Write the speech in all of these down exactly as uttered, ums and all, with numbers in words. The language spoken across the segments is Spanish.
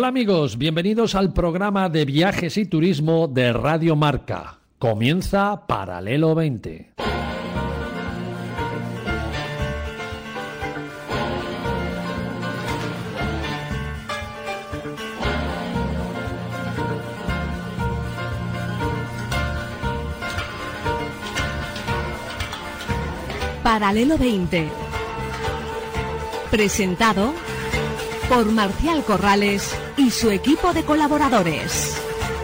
Hola amigos, bienvenidos al programa de viajes y turismo de Radio Marca. Comienza Paralelo veinte. Paralelo veinte. Presentado por Marcial Corrales y su equipo de colaboradores.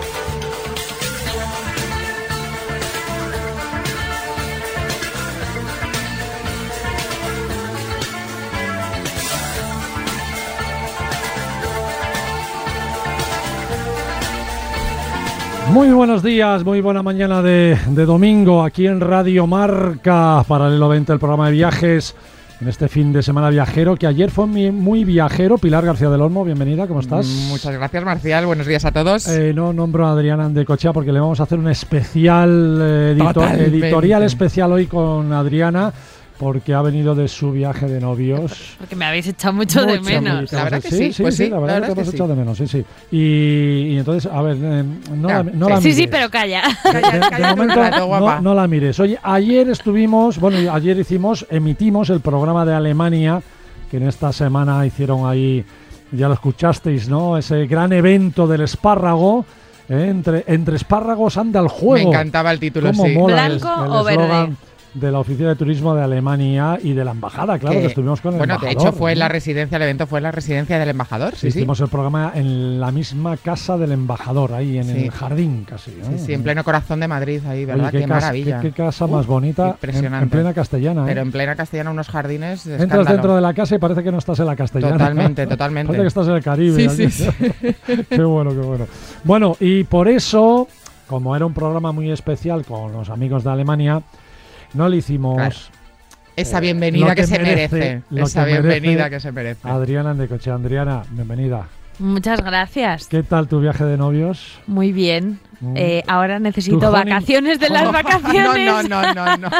Muy buenos días, muy buena mañana de, de domingo aquí en Radio Marca, Paralelo veinte, el programa de viajes en este fin de semana viajero, que ayer fue muy, muy viajero. Pilar García del Olmo, bienvenida, ¿cómo estás? Muchas gracias, Marcial, buenos días a todos. Eh, no nombro a Adriana Andecochea porque le vamos a hacer un especial, eh, edito- editorial especial hoy con Adriana, porque ha venido de su viaje de novios. Porque me habéis echado mucho, mucho de menos. La verdad que sí, sí, sí, pues sí, sí, la verdad, la verdad que te hemos que echado sí. de menos, sí, sí. Y, y entonces, a ver, eh, no, la, no sí. la Sí, mires. sí, pero calla. De, de- de Cállate un momento, rato, guapa. no, no la mires. Oye, ayer estuvimos, bueno, ayer hicimos, emitimos el programa de Alemania, que en esta semana hicieron ahí, ya lo escuchasteis, ¿no? Ese gran evento del espárrago. ¿eh? Entre, entre espárragos anda el juego. Me encantaba el título, ¿Cómo sí. mola el- ¿Blanco el o verde? eslogan de la Oficina de Turismo de Alemania y de la Embajada, claro, que, Que, estuvimos con el bueno, embajador. de hecho fue ¿no? la residencia, el evento fue en la residencia del embajador, sí, sí. Hicimos el programa en la misma casa del embajador, ahí en Sí. el jardín casi. ¿no? Sí, sí, en pleno corazón de Madrid, ahí, Oye, ¿verdad? qué, qué, casa, maravilla. Qué, qué casa Uf, más bonita, en, impresionante. en plena castellana. ¿eh? Pero en plena castellana, unos jardines de Entras escándalo. dentro de la casa y parece que no estás en la castellana. Totalmente, totalmente. Parece que estás en el Caribe. Sí, allí. sí, sí. Qué bueno, qué bueno. Bueno, y por eso, como era un programa muy especial con los amigos de Alemania, no le hicimos... Claro. Esa Eh, bienvenida lo que, que se merece, merece. lo Esa que merece bienvenida que se merece. Adriana Andecochea. Adriana, bienvenida. Muchas gracias. ¿Qué tal tu viaje de novios? Muy bien. Mm. Eh, ahora necesito Tu honey- vacaciones de las No, vacaciones. no, no, no, no.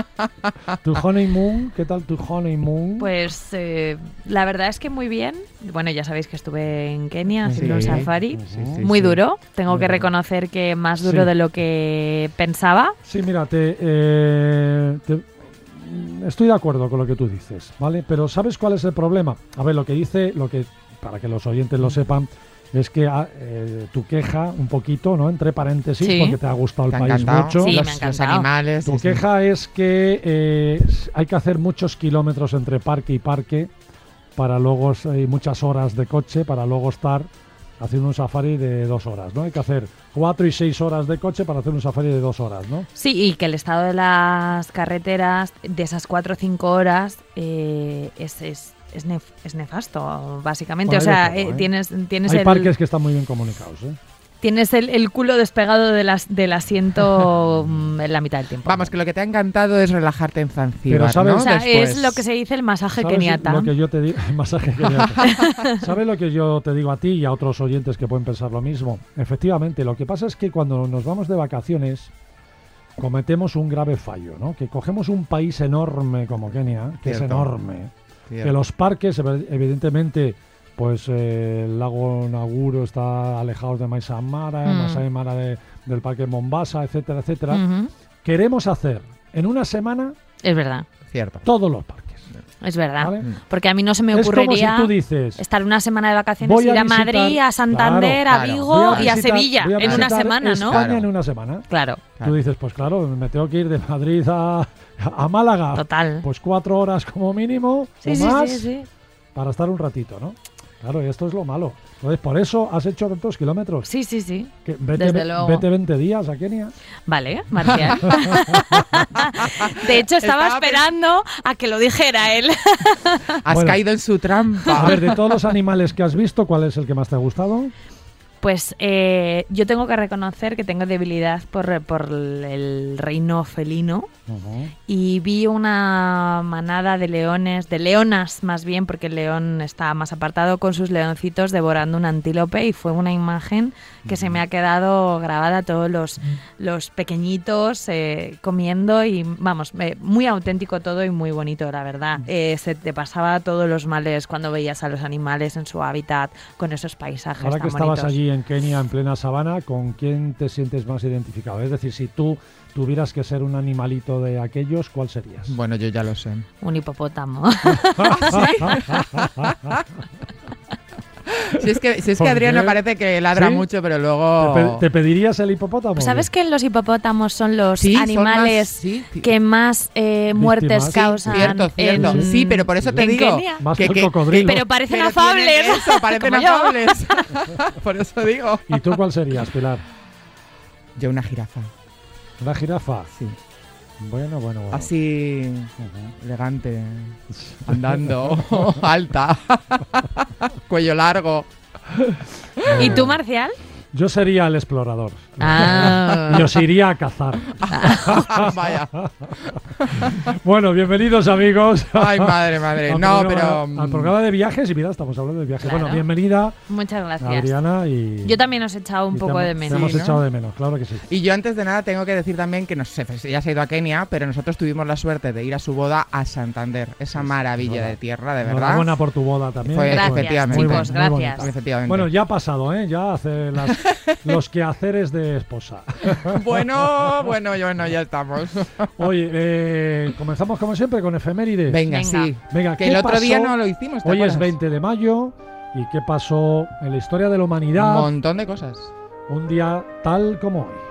¿Tu honeymoon? ¿Qué tal tu honeymoon? Pues eh, la verdad es que muy bien. Bueno, ya sabéis que estuve en Kenia Sí, haciendo un safari. sí, sí, Muy sí. duro. Tengo Muy que duro. reconocer que más duro Sí. de lo que pensaba. Sí, mira, te, eh, te- estoy de acuerdo con lo que tú dices, ¿vale? Pero ¿sabes cuál es el problema? A ver, lo que dice, lo que para que los oyentes lo sepan, es que ah, eh, tu queja un poquito, ¿no? Entre paréntesis, Sí. porque te ha gustado el Te ha país encantado. mucho. Sí, los, me ha los encantado. animales. Tu sí, sí. queja es que eh, hay que hacer muchos kilómetros entre parque y parque para luego, y muchas horas de coche para luego estar haciendo un safari de dos horas, ¿no? Hay que hacer cuatro y seis horas de coche para hacer un safari de dos horas, ¿no? Sí, y que el estado de las carreteras de esas cuatro o cinco horas eh, es, es, es, nef- es nefasto, básicamente. Bueno, o sea, hay de todo, eh, ¿eh? tienes, tienes Hay el... parques que están muy bien comunicados, ¿eh? Tienes el, el culo despegado de las, del asiento mm, en la mitad del tiempo. Vamos, que lo que te ha encantado es relajarte en Zanzíbar, Pero sabes- ¿no? O sea, Después. es lo que se dice el masaje ¿Sabes keniata. lo que yo te digo? El masaje keniata. ¿Sabes lo que yo te digo a ti y a otros oyentes que pueden pensar lo mismo? Efectivamente, lo que pasa es que cuando nos vamos de vacaciones cometemos un grave fallo, ¿no? Que cogemos un país enorme como Kenia, que es Cierto. enorme, Cierto. que los parques, ev- evidentemente, pues eh, el lago Naguro está alejado de Masai Mara, Mm. Masai Mara de- del parque Mombasa, etcétera, etcétera. Ujú. Queremos hacer en una semana Es verdad, Cierto. todos los parques. es verdad. ¿vale? Porque a mí no se me Es como ocurriría si tú dices, estar una semana de vacaciones, voy a ir a visitar- Madrid, a Santander, Claro, a claro. Vigo voy y a visitar- Sevilla voy a en una visitar semana, ¿no? España Claro. en una semana. Claro, Tú dices, pues claro, me tengo que ir de Madrid a, a Málaga. total. Pues cuatro horas como mínimo Sí, o sí, más sí, sí. para estar un ratito, ¿no? Claro, y esto es lo malo. Entonces, por eso has hecho tantos kilómetros. Sí, sí, sí. Que vete, Desde ve- luego. vete veinte días a Kenia. Vale, Marcial. De hecho, estaba, Estaba esperando a que lo dijera él. Has Bueno. caído en su trampa. A ver, de todos los animales que has visto, ¿cuál es el que más te ha gustado? Pues eh, yo tengo que reconocer que tengo debilidad por, por el reino felino. Uh-huh. Y vi una manada de leones, de leonas más bien, porque el león está más apartado, con sus leoncitos devorando un antílope, y fue una imagen que uh-huh. se me ha quedado grabada, todos los, uh-huh. los pequeñitos eh, comiendo, y vamos, eh, muy auténtico todo y muy bonito, la verdad. Uh-huh. Eh, se te pasaba todos los males cuando veías a los animales en su hábitat, con esos paisajes Ahora tan que estabas bonitos. allí en Kenia, en plena sabana, ¿con quién te sientes más identificado? Es decir, si tú tuvieras que ser un animalito de aquellos, ¿cuál serías? Bueno, yo ya lo sé. Un hipopótamo. Si es que, si es que Adriano parece que ladra ¿Sí? mucho, pero luego... ¿Te, pe- te pedirías el hipopótamo? Pues ¿sabes que los hipopótamos son los Sí, son animales más- sí, sí. que más eh, muertes Sí, causan? Cierto, cierto. en- Sí, pero por eso te en digo Kenia? Más que, que el que- cocodrilo. Pero parecen pero afables. tienen Eso, parecen Como yo. afables. Por eso digo. ¿Y tú cuál serías, Pilar? Yo una jirafa, ¿Una jirafa? sí. Bueno, bueno, bueno. Así Ujú. elegante, andando, alta, cuello largo. ¿Y tú, Marcial? Yo sería el explorador. Ah. Y os iría a cazar. Vaya. Bueno, bienvenidos, amigos. Ay, madre, madre. Al No, programa- pero... Al programa de viajes, y mira, estamos hablando de viajes. Claro. Bueno, bienvenida, Muchas gracias. Adriana. Y Yo también os he echado un y te poco hemos- de Te menos. hemos Sí, ¿no? echado de menos, claro que sí. Y yo antes de nada tengo que decir también que no sé, pues ella se ha ido a Kenia, pero nosotros tuvimos la suerte de ir a su boda a Santander, esa maravilla verdad. de tierra, de verdad. Enhorabuena por tu boda también. Fue- Gracias, efectivamente. Muy chicos, bon- muy gracias. bonita. Efectivamente. Bueno, ya ha pasado, ¿eh? Ya hace las- los quehaceres de esposa. bueno, bueno, bueno, ya estamos. Oye, eh, comenzamos como siempre con efemérides. Venga, Venga. sí. Venga, Que ¿qué el otro pasó? día no lo hicimos, ¿te Hoy es acuerdas? veinte de mayo. ¿Y qué pasó en la historia de la Un humanidad montón de cosas. un día tal como hoy?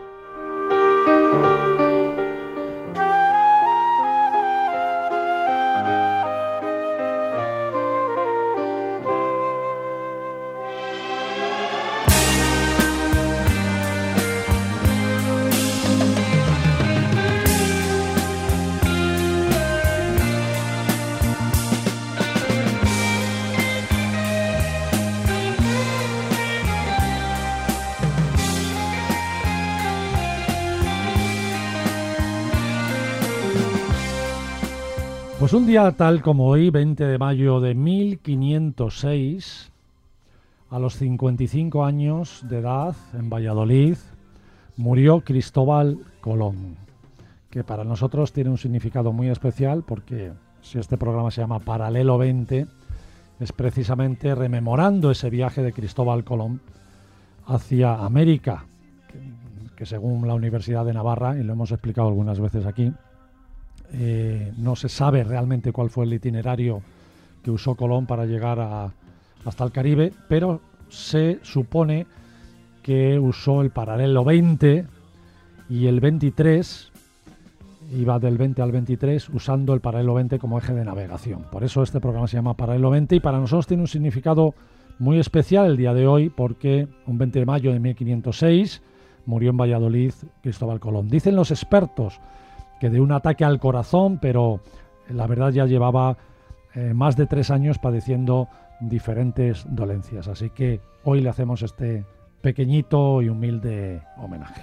Pues un día tal como hoy, veinte de mayo de mil quinientos seis, a los cincuenta y cinco años de edad, en Valladolid, murió Cristóbal Colón, que para nosotros tiene un significado muy especial porque si este programa se llama Paralelo veinte, es precisamente rememorando ese viaje de Cristóbal Colón hacia América, que, que según la Universidad de Navarra, y lo hemos explicado algunas veces aquí, Eh, no se sabe realmente cuál fue el itinerario que usó Colón para llegar a, hasta el Caribe, pero se supone que usó el paralelo veinte y el veintitrés, iba del veinte al veintitrés usando el paralelo veinte como eje de navegación. Por eso este programa se llama Paralelo veinte y para nosotros tiene un significado muy especial el día de hoy porque un veinte de mayo de mil quinientos seis murió en Valladolid Cristóbal Colón. Dicen los expertos que de un ataque al corazón, pero la verdad ya llevaba eh, más de tres años padeciendo diferentes dolencias. Así que hoy le hacemos este pequeñito y humilde homenaje.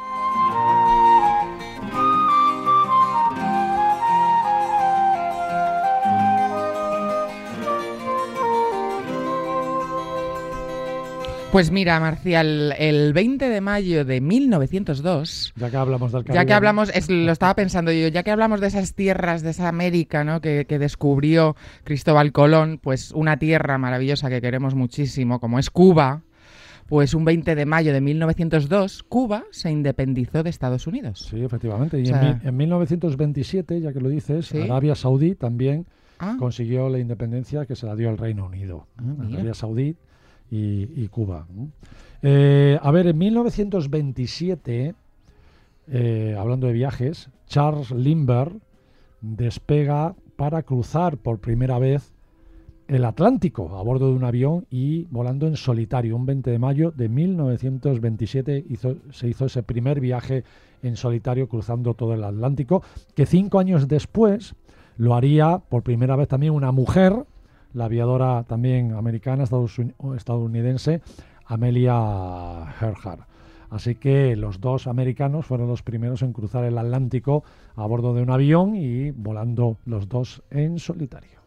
Pues mira, Marcial, el veinte de mayo de mil novecientos dos... Ya que hablamos del Caribe. Ya que hablamos, es, lo estaba pensando yo, ya que hablamos de esas tierras, de esa América, ¿no? que, que descubrió Cristóbal Colón, pues una tierra maravillosa que queremos muchísimo, como es Cuba, pues un veinte de mayo de mil novecientos dos, Cuba se independizó de Estados Unidos. Sí, efectivamente. Y O sea, en, mi- en mil novecientos veintisiete, ya que lo dices, ¿sí? Arabia Saudí también Ah, consiguió la independencia que se la dio el Reino Unido. Ah, mira. Arabia Saudí y, y Cuba. ¿no? Eh, a ver, en mil novecientos veintisiete, eh, hablando de viajes, Charles Lindbergh despega para cruzar por primera vez el Atlántico a bordo de un avión y volando en solitario. Un veinte de mayo de mil novecientos veintisiete hizo, se hizo ese primer viaje en solitario cruzando todo el Atlántico, que cinco años después lo haría por primera vez también una mujer, la aviadora también americana, estadounidense, Amelia Earhart. Así que los dos americanos fueron los primeros en cruzar el Atlántico a bordo de un avión y volando los dos en solitario.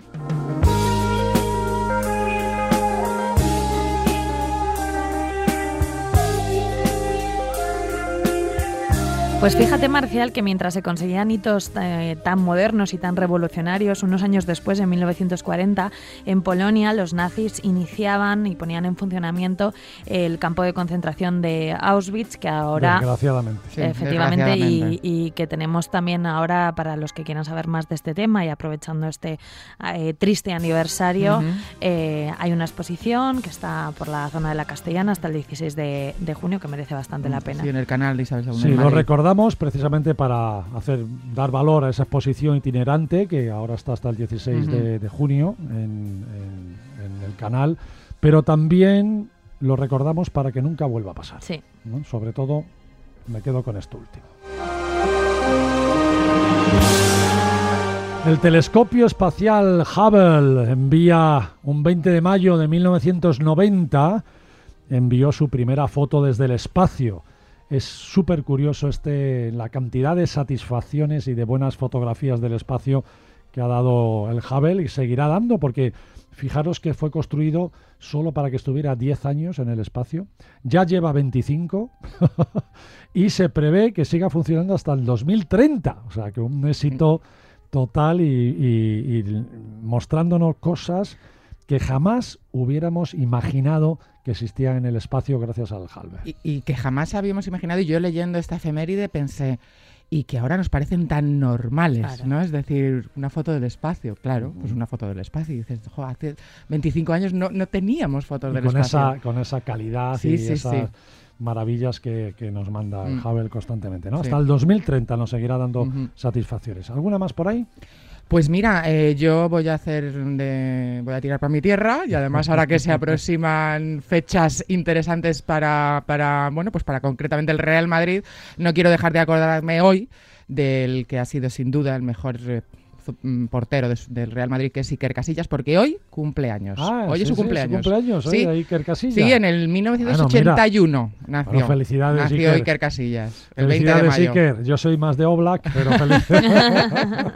Pues fíjate, Marcial, que mientras se conseguían hitos eh, tan modernos y tan revolucionarios, unos años después, en mil novecientos cuarenta, en Polonia los nazis iniciaban y ponían en funcionamiento el campo de concentración de Auschwitz, que ahora... Desgraciadamente. Sí, efectivamente, desgraciadamente. Y, y que tenemos también ahora, para los que quieran saber más de este tema y aprovechando este eh, triste aniversario, uh-huh. eh, hay una exposición que está por la zona de la Castellana hasta el dieciséis de junio, que merece bastante la pena. Sí, en el canal de Isabel segunda. Sí, lo recordamos precisamente para hacer dar valor a esa exposición itinerante que ahora está hasta el dieciséis uh-huh. de, de junio en, en, en el canal, pero también lo recordamos para que nunca vuelva a pasar. Sí. ¿no? Sobre todo me quedo con esto último. El telescopio espacial Hubble envía un veinte de mayo de mil novecientos noventa, envió su primera foto desde el espacio. Es súper curioso este, la cantidad de satisfacciones y de buenas fotografías del espacio que ha dado el Hubble y seguirá dando, porque fijaros que fue construido solo para que estuviera diez años en el espacio, ya lleva veinticinco y se prevé que siga funcionando hasta el dos mil treinta, o sea que un éxito total y, y, y mostrándonos cosas que jamás hubiéramos imaginado que existían en el espacio gracias al Hubble. Y, y que jamás habíamos imaginado, y yo leyendo esta efeméride pensé, y que ahora nos parecen tan normales, claro. ¿no? Es decir, una foto del espacio, claro, pues una foto del espacio. Y dices, jo, hace veinticinco años no, no teníamos fotos y del con espacio. Esa, con esa calidad sí, y sí, esas sí. maravillas que, que nos manda el mm. Hubble constantemente, ¿no? Sí. Hasta el dos mil treinta nos seguirá dando uh-huh. satisfacciones. ¿Alguna más por ahí? Pues mira, eh, yo voy a hacer de, voy a tirar para mi tierra, y además ahora que se aproximan fechas interesantes para, para, bueno, pues para concretamente el Real Madrid, no quiero dejar de acordarme hoy del que ha sido sin duda el mejor eh, portero de, del Real Madrid, que es Iker Casillas, porque hoy cumple años. Ah, hoy sí, es su sí, cumpleaños. Su cumpleaños, sí, ¿eh? Iker Casillas. Sí, en el mil novecientos ochenta y uno bueno, nació. bueno, felicidades, nació Iker. Iker Casillas, el felicidades, veinte de mayo. Iker. Yo soy más de Oblak, pero felicidades.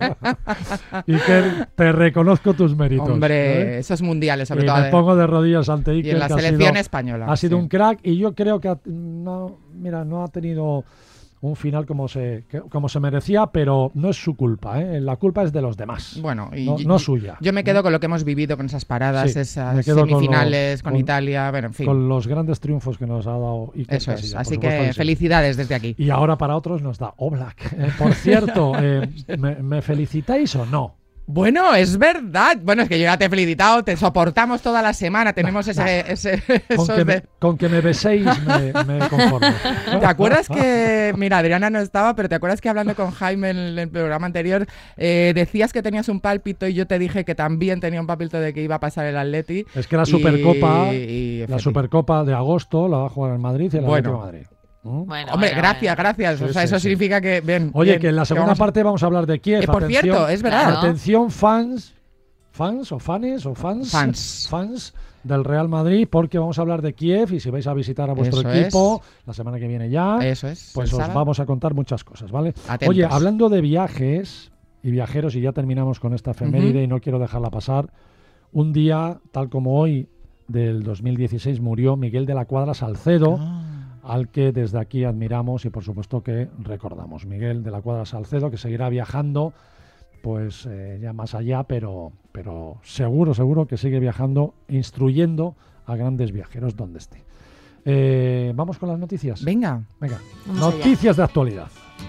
Iker, te reconozco tus méritos. Hombre, ¿eh? esos mundiales, sobre y todo. me pongo de rodillas ante Iker. Y en la que selección ha sido, española. Ha sido sí. un crack, y yo creo que ha, no, mira, no ha tenido un final como se, que, como se merecía, pero no es su culpa, ¿eh? La culpa es de los demás. Bueno, y no, y, no suya. Yo me quedo con lo que hemos vivido, con esas paradas, sí, esas semifinales con, los, con, con Italia, bueno, en fin. Con los grandes triunfos que nos ha dado Iker Eso Casillas, es, así que, que sí. felicidades desde aquí. Y ahora para otros nos da Oblak. Eh, por cierto, eh, ¿me, ¿me felicitáis o no? Bueno, es verdad. Bueno, es que yo ya te he felicitado, te soportamos toda la semana, tenemos ese... Nah. ese con, que me, con que me beséis me, me conformo. ¿Te acuerdas que, mira, Adriana no estaba, pero te acuerdas que hablando con Jaime en el, el programa anterior, eh, decías que tenías un pálpito y yo te dije que también tenía un pálpito de que iba a pasar el Atleti? Es que la Supercopa, y, y, la Supercopa de agosto la va a jugar en Madrid y el bueno. Atlético de Madrid. ¿Mm? Bueno, Hombre, bueno, gracias, bueno. gracias. Sí, o sea, sí, eso sí. significa que... Bien, Oye, bien, que en la segunda vamos... parte vamos a hablar de Kiev. Eh, por atención, cierto, es verdad. Claro. Atención, fans, fans o fanes o fans, fans, fans del Real Madrid, porque vamos a hablar de Kiev, y si vais a visitar a vuestro eso equipo es. la semana que viene ya, eso es, pues os sábado. vamos a contar muchas cosas, ¿vale? Atentos. Oye, hablando de viajes y viajeros, y ya terminamos con esta efeméride uh-huh. y no quiero dejarla pasar, un día, tal como hoy, del dos mil dieciséis, murió Miguel de la Cuadra Salcedo, ah. al que desde aquí admiramos y por supuesto que recordamos. Miguel de la Cuadra Salcedo, que seguirá viajando pues eh, ya más allá, pero, pero seguro, seguro que sigue viajando, instruyendo a grandes viajeros donde esté. Eh, Vamos con las noticias. Venga. Venga. Vamos noticias allá. de actualidad.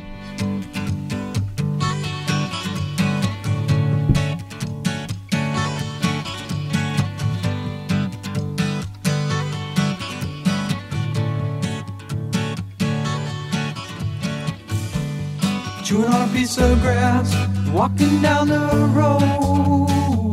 Chewing on a piece of grass, walking down the road.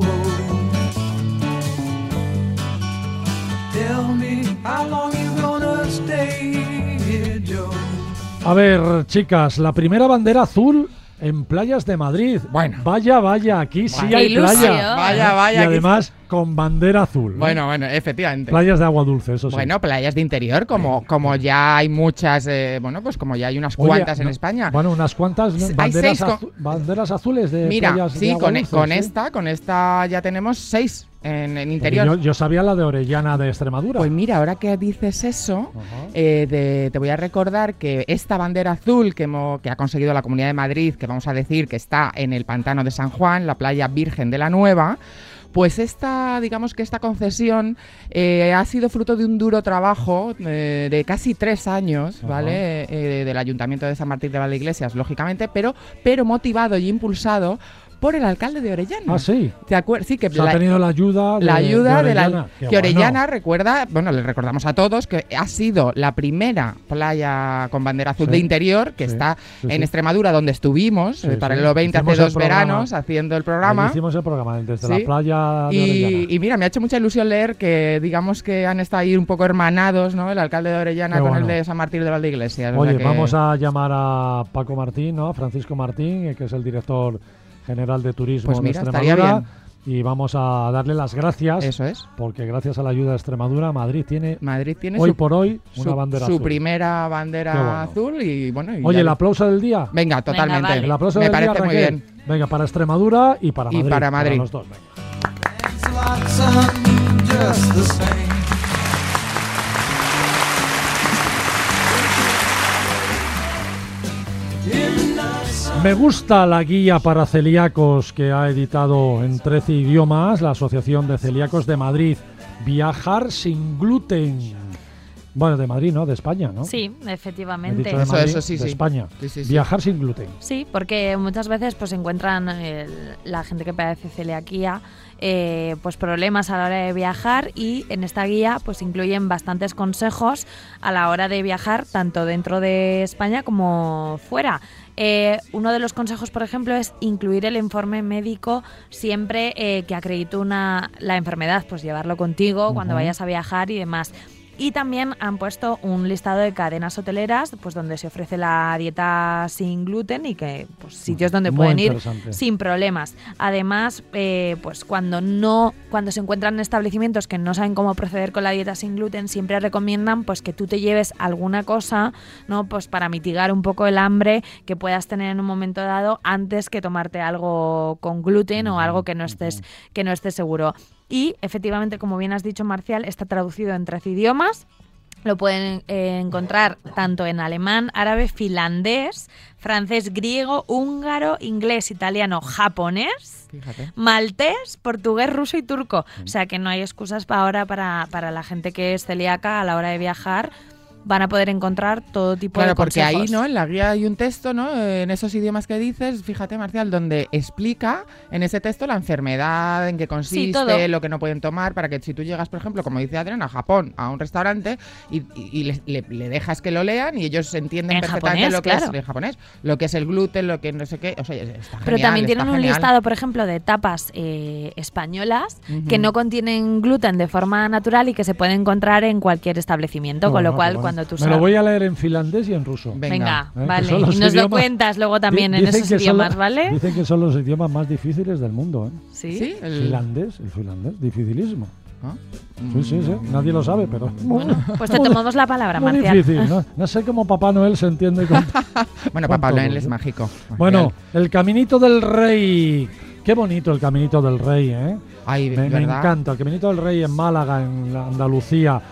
Tell me how long you gonna stay here, Joe. A ver, chicas, la primera bandera azul en playas de Madrid. Bueno. Vaya, vaya, aquí sí Vaya. hay Ilusión. playa. Vaya, vaya. Y aquí además con bandera azul. ¿eh? Bueno, bueno, efectivamente. Playas de agua dulce, eso sí. Bueno, playas de interior, como, como ya hay muchas, eh, bueno, pues como ya hay unas Oye, cuantas en no, España. Bueno, unas cuantas ¿no? Hay banderas, seis con- azu- banderas azules de Mira, playas de sí, agua con, dulce, con ¿sí? esta, con esta ya tenemos seis en, en Porque interior. Yo, yo sabía la de Orellana de Extremadura. Pues mira, ahora que dices eso, Ajá. eh, de- te voy a recordar que esta bandera azul que, hemo- que ha conseguido la Comunidad de Madrid, que vamos a decir que está en el Pantano de San Juan, la playa Virgen de la Nueva, pues esta, digamos que esta concesión eh, ha sido fruto de un duro trabajo eh, de casi tres años, Ajá. ¿vale? Eh, del Ayuntamiento de San Martín de Valdeiglesias, lógicamente, pero, pero motivado y impulsado por el alcalde de Orellana. Ah, sí. ¿Te acuerdas? Sí, que O sea, la- ha tenido la ayuda de, la ayuda de de, la Orellana. Qué que bueno. Orellana recuerda, bueno, le recordamos a todos que ha sido la primera playa con bandera azul Sí, de interior que sí, está sí, en sí. Extremadura, donde estuvimos Sí, eh, para sí. el O veinte hace Hicimos el dos programa. veranos haciendo el Ahí programa. hicimos el programa desde Sí. la playa de Y, Orellana. y mira, me ha hecho mucha ilusión leer que digamos que han estado ahí un poco hermanados, ¿no? El alcalde de Orellana Qué con bueno. el de San Martín de Valdeiglesias. o Oye, sea que- vamos a llamar a Paco Martín, ¿no? A Francisco Martín, eh, que es el director general de turismo Pues de mira, estaría Extremadura. Y vamos a darle las gracias, Eso es. porque gracias a la ayuda de Extremadura, Madrid tiene Madrid tiene hoy su, por hoy su- una bandera su azul. primera bandera Qué bueno. azul y bueno. y Oye, ya- el aplauso del día. Venga, totalmente. vale. El aplauso Me del parece día, muy Raquel. bien. Venga, para Extremadura y para Y Madrid. para Madrid. los dos, venga. Thanks a lot, son, just the same. Me gusta la guía para celíacos que ha editado en trece idiomas la Asociación de Celíacos de Madrid. Viajar sin gluten. Bueno, de Madrid, ¿no? De España, ¿no? Sí, He efectivamente. dicho de Eso, Madrid, eso, sí, de sí. España. Sí, sí, sí. Viajar sin gluten. Sí, porque muchas veces pues encuentran eh, la gente que padece celiaquía eh, pues problemas a la hora de viajar, y en esta guía pues incluyen bastantes consejos a la hora de viajar tanto dentro de España como fuera. Eh, uno de los consejos, por ejemplo, es incluir el informe médico siempre eh, que acredite una, la enfermedad, pues llevarlo contigo cuando Ujú. vayas a viajar y demás. Y también han puesto un listado de cadenas hoteleras pues donde se ofrece la dieta sin gluten y que pues sitios donde Muy pueden ir interesante. sin problemas. Además, eh, pues cuando no, cuando se encuentran en establecimientos que no saben cómo proceder con la dieta sin gluten, siempre recomiendan pues que tú te lleves alguna cosa, ¿no? Pues para mitigar un poco el hambre que puedas tener en un momento dado antes que tomarte algo con gluten o algo que no estés, que no estés seguro. Y efectivamente, como bien has dicho, Marcial, está traducido en trece idiomas. Lo pueden eh, encontrar tanto en alemán, árabe, finlandés, francés, griego, húngaro, inglés, italiano, japonés, Fíjate. maltés, portugués, ruso y turco. O sea que no hay excusas para ahora para, para la gente que es celíaca a la hora de viajar. Van a poder encontrar todo tipo Claro, de porque consejos. ahí, ¿no? En la guía hay un texto, ¿no? En esos idiomas que dices, fíjate, Marcial, donde explica en ese texto la enfermedad, en qué consiste, todo. lo que no pueden tomar, para que si tú llegas, por ejemplo, como dice Adrián, a Japón, a un restaurante y, y- y le, le- le dejas que lo lean y ellos entienden En perfectamente japonés, lo que claro. es en japonés, lo que es el gluten, lo que no sé qué, o sea, está Pero genial, también está tienen un genial. listado, por ejemplo, de tapas eh, españolas Ujú. que no contienen gluten de forma natural y que se puede encontrar en cualquier establecimiento, Qué con lo bueno, cual qué bueno. cuando tú Me lo sabes... voy a leer en finlandés y en ruso. Venga. Venga, ¿eh? Que vale. son los Y nos lo idiomas- cuentas luego también Di- en dicen esos que son idiomas, lo- ¿vale? Dicen que son los idiomas más difíciles del mundo, ¿eh? Sí. ¿Sí? El- Finlandés, el finlandés, dificilísimo. ¿Ah? Sí, sí, sí. Nadie lo sabe, pero... Bueno, pues te tomamos la palabra, Muy Marcial. difícil, ¿no? No sé cómo Papá Noel se entiende con... Bueno, con Papá todo, Noel es ¿eh? mágico. Bueno, Marcial. el Caminito del Rey. Qué bonito el Caminito del Rey, ¿eh? Ay, Me, me ¿verdad? encanta. El Caminito del Rey en Málaga, en la Andalucía.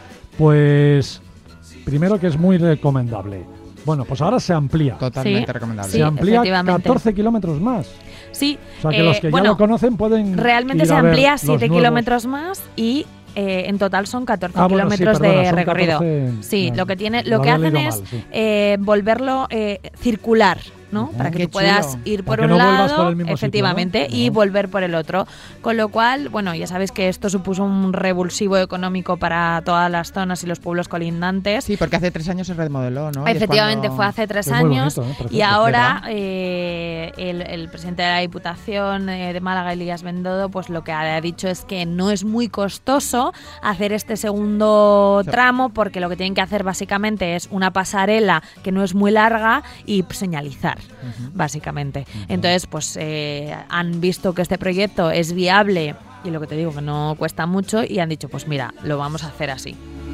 Pues, primero que es muy recomendable. Bueno, pues ahora se amplía. Totalmente Sí. recomendable. Sí, se amplía efectivamente. catorce kilómetros más. Sí, O sea que eh, los que ya bueno, lo conocen pueden realmente ir se a ver amplía los siete nuevos. kilómetros más y eh, en total son catorce Ah, bueno, sí, kilómetros perdona, de son recorrido. catorce, Sí, ya, lo que tiene, lo lo que había hacen leído es mal, sí. eh, volverlo eh, circular, ¿no? Ujú. Para que Qué tú puedas chulo. ir por Para que un no vuelvas lado, por el mismo sitio, efectivamente, ¿no? y No. volver por el otro. Con lo cual, bueno, ya sabéis que esto supuso un revulsivo económico para todas las zonas y los pueblos colindantes. Sí, porque hace tres años se remodeló, ¿no? Y es Efectivamente, cuando- fue hace tres Es muy años bonito, ¿eh? Precioso, y ahora ¿verdad? eh, el, el presidente de la Diputación eh, de Málaga, Elías Bendodo, pues lo que ha dicho es que no es muy costoso hacer este segundo Sí. tramo, porque lo que tienen que hacer básicamente es una pasarela que no es muy larga y señalizar. uh-huh. básicamente. Uh-huh. Entonces, pues eh, han visto que este proyecto es viable y lo que te digo, que no cuesta mucho, y han dicho, pues mira, lo vamos a hacer así.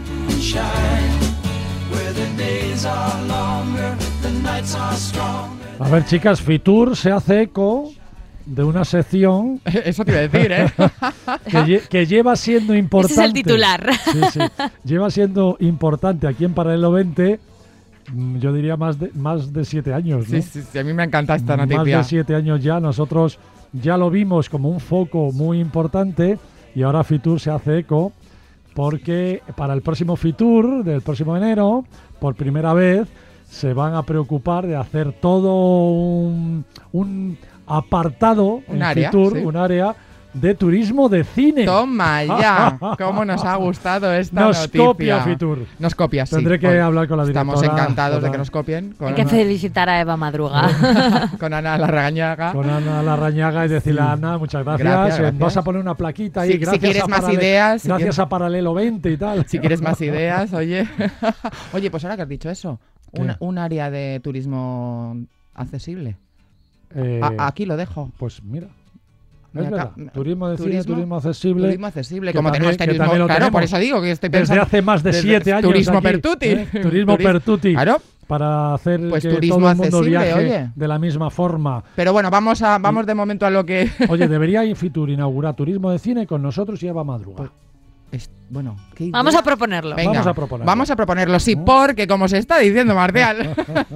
A ver, chicas, Fitur se hace eco de una sección... Eso te iba a decir, ¿eh? que, lle- que lleva siendo importante... Ese es el titular. Sí, sí. Lleva siendo importante aquí en Paralelo veinte, yo diría más de más de siete años, ¿no? Sí, sí, sí, a mí me encanta esta noticia. Más de siete años ya. Nosotros ya lo vimos como un foco muy importante y ahora Fitur se hace eco porque para el próximo Fitur, del próximo enero, por primera vez, se van a preocupar de hacer todo un... un apartado un en área, Fitur, sí. un área de turismo de cine. Toma ya, cómo nos ha gustado esta nos noticia. Nos copia Fitur. Nos copia, sí. Tendré que Bueno, hablar con la directora. Estamos encantados con de que nos copien. Con Hay que Ana, felicitar a Eva Madruga. con Ana Larrañaga. Con Ana Larrañaga y decirle a Ana, muchas gracias. Gracias, Eh, gracias. Vas a poner una plaquita ahí. Si- si gracias quieres a más Parale- ideas, si Gracias quieres- a Paralelo veinte y tal. Si quieres más ideas, oye. Oye, pues ahora que has dicho eso, un, ¿Qué? un área de turismo accesible. Eh, A- aquí lo dejo. Pues mira. Es Mira, verdad. acá- Turismo de cine, turismo- turismo accesible. Turismo accesible, que como también- tenemos que turismo, también lo claro, por tenemos. eso digo que estoy Desde pensando hace más de desde siete años. Turismo aquí, Pertuti. ¿eh? Turismo Turis- Pertuti. Claro. Para hacer Pues que turismo todo el mundo accesible, viaje oye. de la misma forma. Pero bueno, vamos a vamos de momento a lo que... Oye, debería Fitur inaugurar turismo de cine con nosotros y Eva Madruga. Es- bueno, ¿qué Vamos idea? a proponerlo. Venga, Vamos a proponerlo. Vamos a proponerlo, sí, ¿Mm? porque como se está diciendo, Marcial,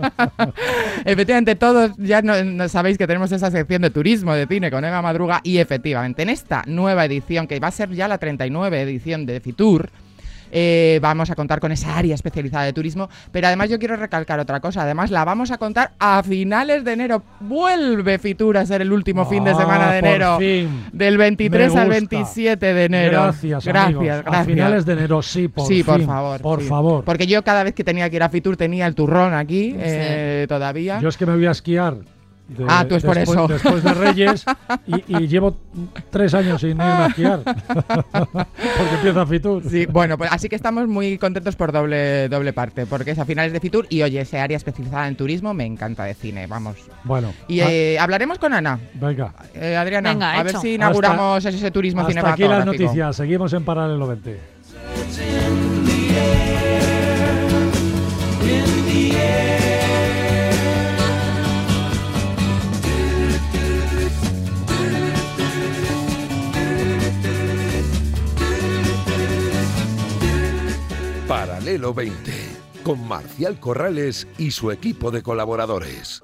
efectivamente todos ya no, no sabéis que tenemos esa sección de turismo de cine con Eva Madruga y efectivamente en esta nueva edición, que va a ser ya la treinta y nueve edición de Fitur, eh, vamos a contar con esa área especializada de turismo, pero además yo quiero recalcar otra cosa, además la vamos a contar a finales de enero. Vuelve Fitur a ser el último fin de Ah, semana de por enero, fin. del veintitrés Me al gusta. veintisiete de enero. Gracias, gracias, amigos. gracias. A finales de enero, sí, por sí, por fin, favor. Por sí. favor. Porque yo cada vez que tenía que ir a Fitur tenía el turrón aquí, eh, todavía. Yo es que me voy a esquiar. de- Ah, tú es por después, eso. Después de Reyes y, y llevo tres años sin irme a esquiar. Porque empieza Fitur. Sí, bueno, pues así que estamos muy contentos por doble doble parte, porque es a finales de Fitur y oye, ese área especializada en turismo me encanta de cine, vamos. Bueno, Y ah, eh, hablaremos con Ana. venga. Eh, Adriana, Venga, a ver hecho. si inauguramos ese turismo Hasta aquí cinematográfico. las noticias. Seguimos en Paralelo veinte. Paralelo veinte, con Marcial Corrales y su equipo de colaboradores.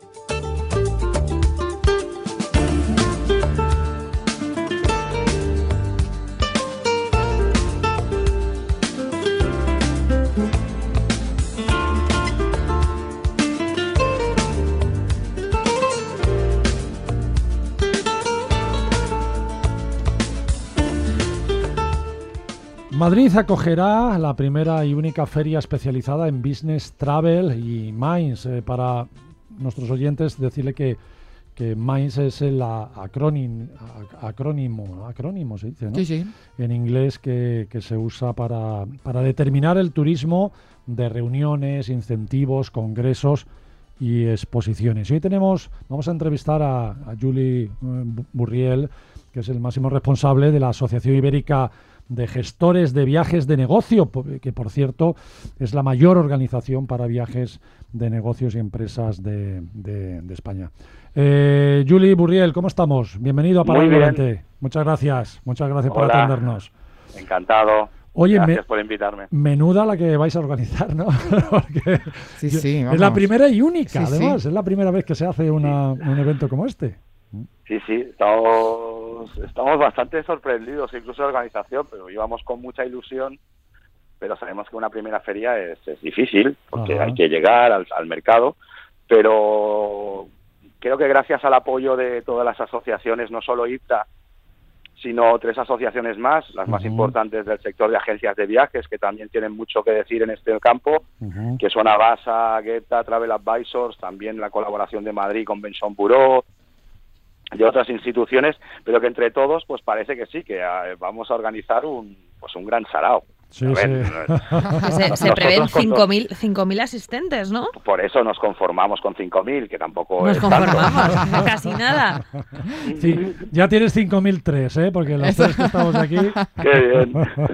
Madrid acogerá la primera y única feria especializada en business, travel y Minds. Eh, para nuestros oyentes, decirle que, que Minds es el a- acrónimo, a- acrónimo, acrónimo se dice, ¿no? Sí, sí. En inglés que, que se usa para, para determinar el turismo de reuniones, incentivos, congresos y exposiciones. Y hoy tenemos, vamos a entrevistar a, a Juli eh, Burriel, que es el máximo responsable de la Asociación Ibérica de Gestores de Viajes de Negocio, po- que por cierto es la mayor organización para viajes de negocios y empresas de, de- de España. Eh, Juli Burriel, ¿cómo estamos? Bienvenido a Muy Paralelo bien. veinte. Muchas gracias, muchas gracias por Hola. atendernos. Encantado. Oye, Gracias me- por invitarme. Menuda la que vais a organizar, ¿no? Porque Sí, yo- sí, es vamos. la primera y única, Sí, además. sí. Es la primera vez que se hace una- un evento como este. Sí, sí, estamos, estamos bastante sorprendidos, incluso la organización, pero íbamos con mucha ilusión, pero sabemos que una primera feria es, es difícil, porque Ajá. hay que llegar al, al mercado, pero creo que gracias al apoyo de todas las asociaciones, no solo I P T A, sino tres asociaciones más, las más Ujú. importantes del sector de agencias de viajes, que también tienen mucho que decir en este campo, Ujú. que son Avasa, Geta, Travel Advisors, también la colaboración de Madrid Convention Bureau, de otras instituciones, pero que entre todos pues parece que sí, que eh, vamos a organizar un pues un gran sarao. Sí, A ver, sí. Que se, se Nosotros prevén con cinco mil cinco mil asistentes, ¿no? Por eso nos conformamos con cinco mil, que tampoco Nos es tanto. conformamos, casi nada. Sí, ya tienes cinco mil tres, ¿eh? Porque los tres que estamos aquí... Qué bien.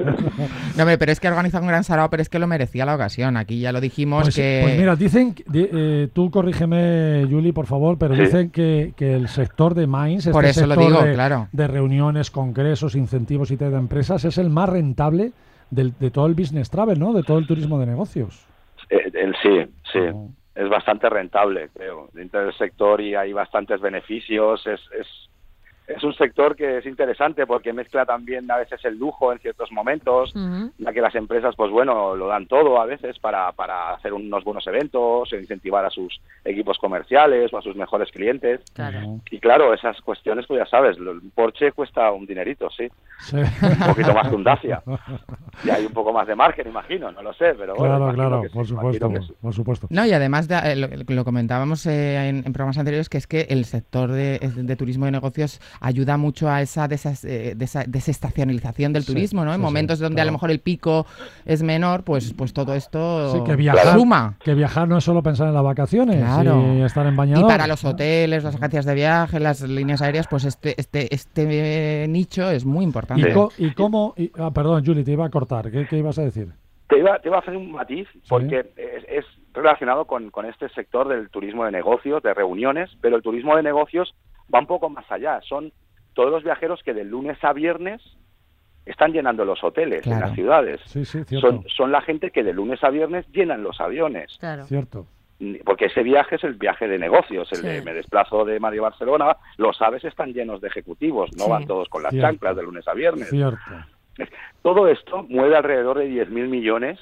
No, hombre, pero es que ha organizado un gran sarao, pero es que lo merecía la ocasión. Aquí ya lo dijimos Pues, que... pues mira, dicen, que- di- eh, tú corrígeme, Juli, por favor, pero Sí. dicen que, que el sector de Mainz, Por este eso lo sector digo, de, claro. de reuniones, congresos, incentivos y tal de empresas, es el más rentable del, de todo el business travel, ¿no? De todo el turismo de negocios. Eh, el sí, sí. Oh. Es bastante rentable, creo, dentro del sector, y hay bastantes beneficios. Es, es, es un sector que es interesante porque mezcla también a veces el lujo en ciertos momentos, Ujú. ya que las empresas, pues bueno, lo dan todo a veces para, para hacer unos buenos eventos, incentivar a sus equipos comerciales o a sus mejores clientes. Claro. Y claro, esas cuestiones, pues ya sabes, el Porsche cuesta un dinerito, sí, Sí. un poquito más que un Dacia. Y hay un poco más de margen, imagino, no lo sé, pero bueno, Claro, imagino claro, que sí, por imagino supuesto, que sí. por supuesto. No, y además de, eh, lo, lo comentábamos eh, en, en programas anteriores, que es que el sector de, de turismo y negocios ayuda mucho a esa, desas, eh, desa- desestacionalización del Sí, turismo, ¿no? En sí, sí, momentos donde claro. a lo mejor el pico es menor, pues, pues todo esto Sí, que viajar, suma. que viajar no es solo pensar en las vacaciones Claro. y estar en Y bañador. para los hoteles, las agencias de viaje, las líneas aéreas, pues este este este eh, nicho es muy ¿Y, importante. co- y cómo? y- ah, perdón, Juli, te iba a cortar. ¿Qué, qué ibas a decir? Te iba, te iba a hacer un matiz, porque es, es relacionado con, con este sector del turismo de negocios, de reuniones, pero el turismo de negocios va un poco más allá. Son todos los viajeros que de lunes a viernes están llenando los hoteles en Claro. las ciudades. Sí, sí, cierto. Son, son la gente que de lunes a viernes llenan los aviones. Claro. Cierto. Porque ese viaje es el viaje de negocios, el Sí. de me desplazo de Madrid a Barcelona, los aves están llenos de ejecutivos, no Sí. van todos con las Cierto. chanclas de lunes a viernes. Cierto. Todo esto mueve alrededor de diez mil millones,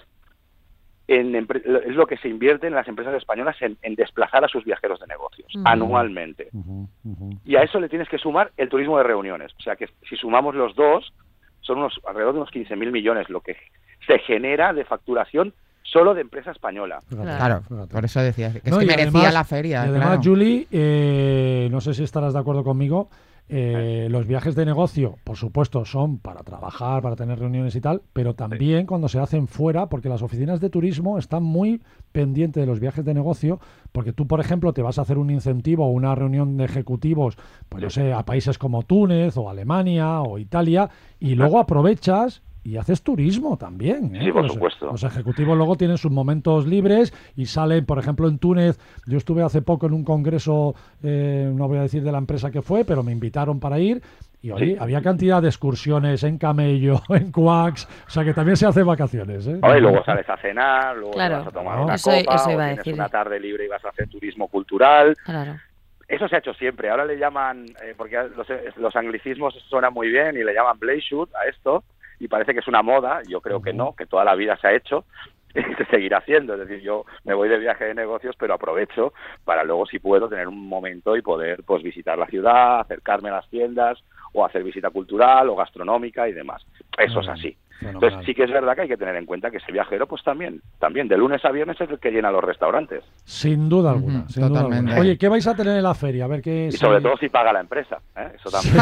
en, empre- es lo que se invierte en las empresas españolas en, en desplazar a sus viajeros de negocios, Mm. anualmente. Ujú, ujú. Y a eso le tienes que sumar el turismo de reuniones. O sea que si sumamos los dos, son unos alrededor de unos quince mil millones lo que se genera de facturación solo de empresa española. Fíjate, Claro, fíjate. por eso decía que es No, que y merecía además- la feria. Y además, claro. Juli, eh, no sé si estarás de acuerdo conmigo, eh, los viajes de negocio, por supuesto, son para trabajar, para tener reuniones y tal, pero también cuando se hacen fuera, porque las oficinas de turismo están muy pendientes de los viajes de negocio, porque tú, por ejemplo, te vas a hacer un incentivo o una reunión de ejecutivos, pues yo sé, a países como Túnez o Alemania o Italia, y luego aprovechas y haces turismo también. ¿eh? Sí, por los, supuesto. Los ejecutivos luego tienen sus momentos libres y salen, por ejemplo, en Túnez. Yo estuve hace poco en un congreso, eh, no voy a decir de la empresa que fue, pero me invitaron para ir. Y oye, Sí. había cantidad de excursiones en camello, en quax, o sea que también se hace vacaciones. ¿eh? Ahora, y luego sales a cenar, luego Claro. te vas a tomar No. una Eso- copa, eso o iba a tienes decir. una tarde libre y vas a hacer turismo cultural. Claro. Eso se ha hecho siempre. Ahora le llaman, eh, porque los, los anglicismos suenan muy bien y le llaman Bleishoot a esto, y parece que es una moda. Yo creo que no, que toda la vida se ha hecho y se seguirá haciendo. Es decir, yo me voy de viaje de negocios, pero aprovecho para luego, si puedo, tener un momento y poder pues visitar la ciudad, acercarme a las tiendas o hacer visita cultural o gastronómica y demás. Eso es así. Fenomenal. Entonces sí que es verdad que hay que tener en cuenta que ese viajero pues también, también de lunes a viernes es el que llena los restaurantes. Sin duda alguna. Ujú, sin duda totalmente. alguna. Oye, ¿qué vais a tener en la feria? A ver qué. Y si- sobre todo si paga la empresa, ¿eh? Eso también.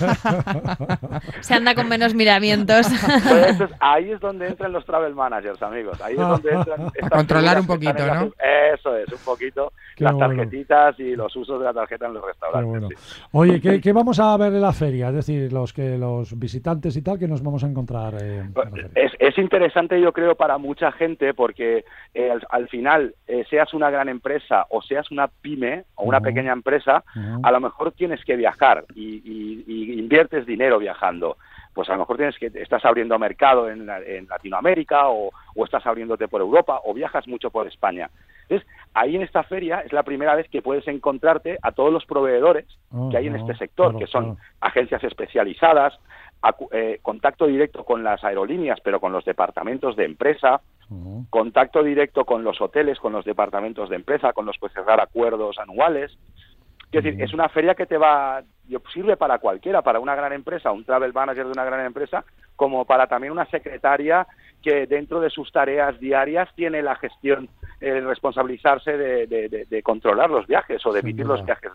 Se anda con menos miramientos. Pues eso es- ahí es donde entran los travel managers, amigos. Ahí es donde entran estas controlar figuras un que están poquito, en la- Eso es, un poquito. Qué las bueno. tarjetitas y los usos de la tarjeta en los Qué restaurantes. bueno. sí. Oye, ¿qué, qué vamos a ver en la feria? Es decir, los que los visitantes y tal, que nos vamos a encontrar eh, en la feria. Es, es interesante, yo creo, para mucha gente porque eh, al, al final, eh, seas una gran empresa o seas una pyme o una Ujú. pequeña empresa, Ujú. a lo mejor tienes que viajar y, y- y inviertes dinero viajando. Pues a lo mejor tienes que estás abriendo mercado en, la- en Latinoamérica o, o estás abriéndote por Europa o viajas mucho por España. Entonces, ahí en esta feria es la primera vez que puedes encontrarte a todos los proveedores Oh, que hay en oh, este sector, claro, que son claro. agencias especializadas, acu- eh, contacto directo con las aerolíneas, pero con los departamentos de empresa, Ujú. contacto directo con los hoteles, con los departamentos de empresa, con los que cerrar acuerdos anuales. Es decir, es una feria que te va, sirve para cualquiera, para una gran empresa, un travel manager de una gran empresa, como para también una secretaria que dentro de sus tareas diarias tiene la gestión, el responsabilizarse de, de- de- de controlar los viajes o de Sin emitir duda. los viajes de,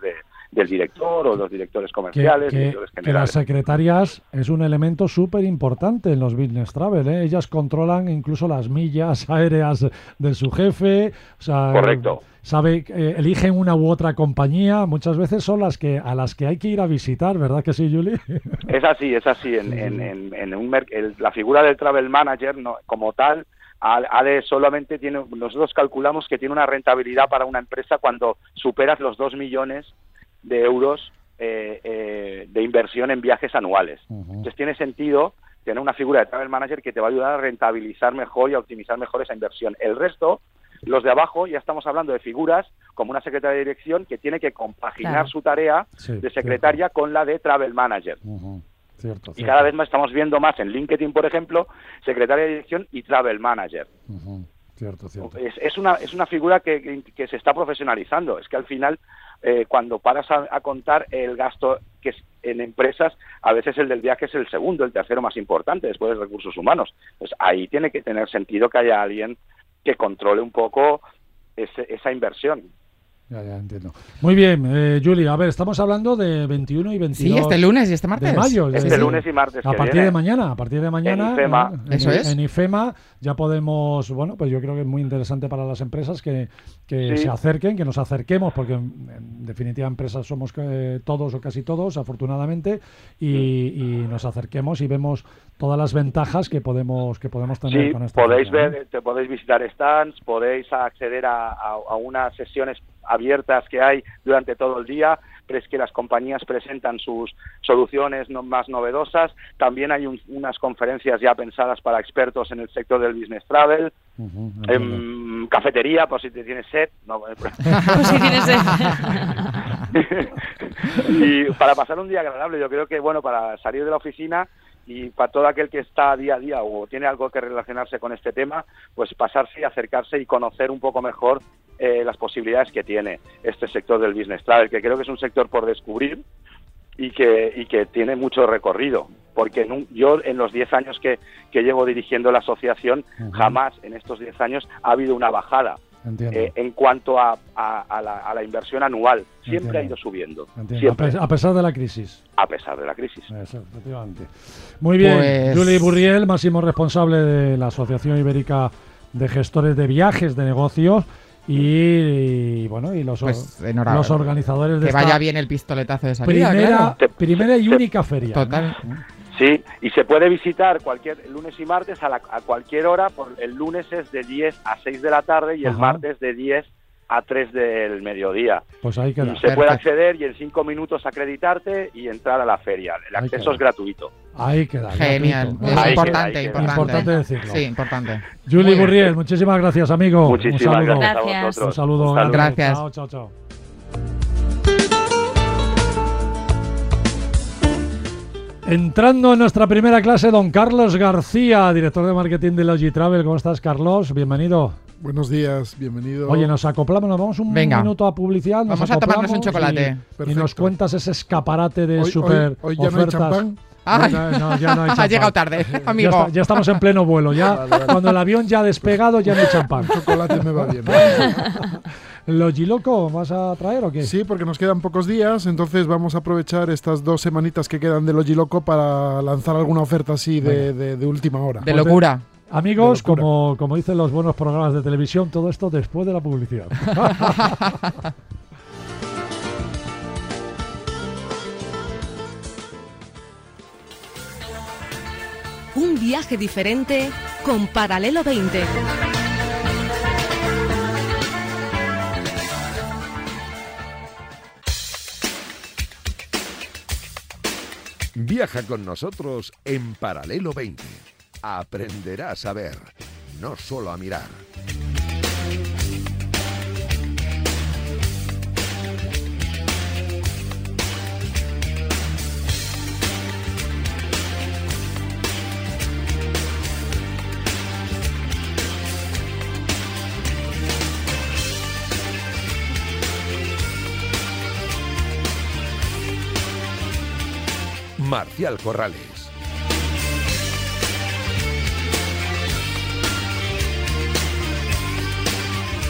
del director o los directores comerciales, que, directores que, que generales. las secretarias es un elemento súper importante en los business travel, ¿eh? Ellas controlan incluso las millas aéreas de su jefe, o sea, Correcto. sabe, eh, eligen una u otra compañía, muchas veces son las que a las que hay que ir a visitar, ¿verdad que sí, Juli? Es así, es así. En, en, en, en un mer- el, la figura del travel manager, no, como tal, ha, ha de solamente tiene, nosotros calculamos que tiene una rentabilidad para una empresa cuando superas los dos millones de euros eh, eh, de inversión en viajes anuales. Uh-huh. Entonces tiene sentido tener una figura de travel manager que te va a ayudar a rentabilizar mejor y a optimizar mejor esa inversión. El resto, los de abajo, ya estamos hablando de figuras como una secretaria de dirección que tiene que compaginar Claro. su tarea Sí, de secretaria cierto. con la de travel manager. Uh-huh. Cierto, Y cierto. cada vez más estamos viendo más en LinkedIn, por ejemplo, secretaria de dirección y travel manager. Uh-huh. Cierto, cierto. Es, es una es una figura que, que, que se está profesionalizando. Es que al final, eh, cuando paras a, a contar el gasto que es en empresas, a veces el del viaje es el segundo, el tercero más importante después de recursos humanos. Pues ahí tiene que tener sentido que haya alguien que controle un poco ese, esa inversión. Ya, ya entiendo. Muy bien, eh, Juli, a ver, estamos hablando de veintiuno y veintidós Sí, este lunes y este martes. de mayo. Sí, Este sí. lunes y martes A que partir viene. de mañana, a partir de mañana. En IFEMA. eh, en- Eso es. En IFEMA ya podemos, bueno, pues yo creo que es muy interesante para las empresas que, que Sí. se acerquen, que nos acerquemos, porque en, en definitiva empresas somos eh, todos o casi todos, afortunadamente, y, y nos acerquemos y vemos todas las ventajas que podemos que podemos tener Sí, con esta podéis feria, ¿no? ver, te podéis visitar stands, podéis acceder a, a, a unas sesiones abiertas que hay durante todo el día, pero es que las compañías presentan sus soluciones no, más novedosas. También hay un- unas conferencias ya pensadas para expertos en el sector del business travel, Ujú, entiendo. en cafetería, por si te tienes sed. No, Pues si tienes el- y para pasar un día agradable, yo creo que, bueno, para salir de la oficina y para todo aquel que está día a día o tiene algo que relacionarse con este tema, pues pasarse y acercarse y conocer un poco mejor eh, las posibilidades que tiene este sector del business travel, que creo que es un sector por descubrir y que, y que tiene mucho recorrido, porque en un- yo en los diez años que, que llevo dirigiendo la asociación, Ujú. jamás en estos diez años ha habido una bajada. Entiendo. Eh, en cuanto a, a- a la, a la inversión anual, siempre Entiendo. ha ido subiendo, Entiendo. A, siempre, pe- a pesar de la crisis. a pesar de la crisis. Eso, efectivamente. Muy bien, Pues- Juli Burriel, máximo responsable de la Asociación Ibérica de Gestores de Viajes de Negocios y, bueno, y los, Pues, enhorabuena. los organizadores de Que esta vaya bien el pistoletazo de salida, primera, claro. Te- primera y te- única feria. Total. ¿no? Sí, y se puede visitar cualquier lunes y martes a, la- a cualquier hora. Por, el lunes es de diez a seis de la tarde y el Ajá. martes de diez a tres del mediodía. Pues ahí Y queda. se puede Perfecto. acceder y en cinco minutos acreditarte y entrar a la feria. El Ahí acceso queda. es gratuito. Ahí queda. Genial. gratuito. Es Ahí queda, importante, ahí queda. importante. Importante decirlo. Sí, importante. Juli Muy bien. Burriel, muchísimas gracias, amigo. Muchísimas Un saludo. gracias a Gracias. vosotros. Un saludo. Un saludo. grande. Gracias. Chao, chao, chao. Entrando en nuestra primera clase, don Carlos García, director de marketing de Logitravel. ¿Cómo estás, Carlos? Bienvenido. Buenos días, bienvenido. Oye, nos acoplamos, nos vamos un Venga. minuto a publicidad. Nos Vamos a tomarnos acoplamos un chocolate. Y, y Perfecto. nos cuentas ese escaparate de hoy, super hoy, hoy ya ofertas. no hay champán. Ay, No, no, ya no hay ha champán. llegado tarde, Ya, amigo. está- ya estamos en pleno vuelo. Ya Vale, vale. cuando el avión ya ha despegado, ya no hay champán. Chocolate me va bien. ¿Logiloco vas a traer o qué? Sí, porque nos quedan pocos días, entonces vamos a aprovechar estas dos semanitas que quedan de Logiloco para lanzar alguna oferta así de, de- de última hora. De locura. Amigos, De locura. como, como dicen los buenos programas de televisión, todo esto después de la publicidad. Un viaje diferente con Paralelo veinte. Viaja con nosotros en Paralelo veinte. Aprenderás a ver, no solo a mirar. Marcial Corrales.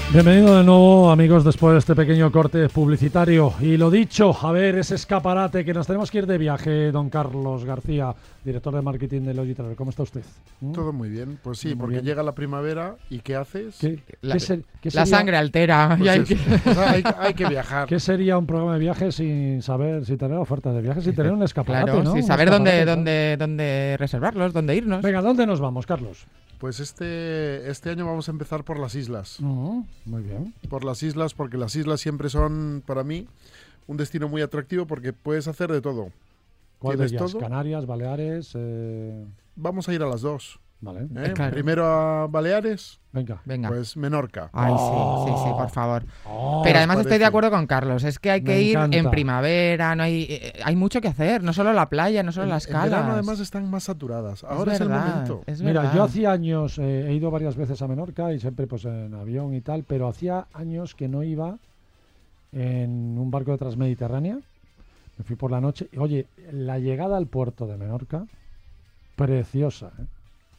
Bienvenido de nuevo, amigos, después de este pequeño corte publicitario. Y lo dicho, a ver, ese escaparate que nos tenemos que ir de viaje, don Carlos García, director de marketing de Logitravel. ¿Cómo está usted? ¿Mm? Todo muy bien, pues sí, Muy porque bien. llega la primavera y ¿qué haces? ¿Qué, La- qué ser- qué La sería- sangre altera. Pues y hay eso. que- O sea, hay, hay que viajar. ¿Qué sería un programa de viaje sin saber, sin tener ofertas de viaje, sin tener un escaparate, Claro, ¿no? sí, Un saber dónde, escaparate, ¿no? dónde, dónde reservarlos, dónde irnos. Venga, ¿dónde nos vamos, Carlos? Pues este, este año vamos a empezar por las islas. Mm, muy bien. Por las islas, porque las islas siempre son, para mí, un destino muy atractivo porque puedes hacer de todo. ¿Cuál de ¿Tienes ellas? todo? Canarias, Baleares. Eh... Vamos a ir a las dos. Vale. ¿eh? Claro. Primero a Baleares, Venga. Venga. pues Menorca. Ay, Oh. sí, sí, sí, por favor. Oh, Pero además estoy parece? de acuerdo con Carlos, es que hay que Me ir encanta. en primavera, no hay eh, hay mucho que hacer, no solo la playa, no solo En- las en calas. verano además están más saturadas. Ahora es, el verdad, momento. es Mira, verdad. yo hacía años, eh, he ido varias veces a Menorca y siempre pues en avión y tal, pero hacía años que no iba en un barco de Transmediterránea. Me fui por la noche. Y, oye, la llegada al puerto de Menorca, preciosa, ¿eh?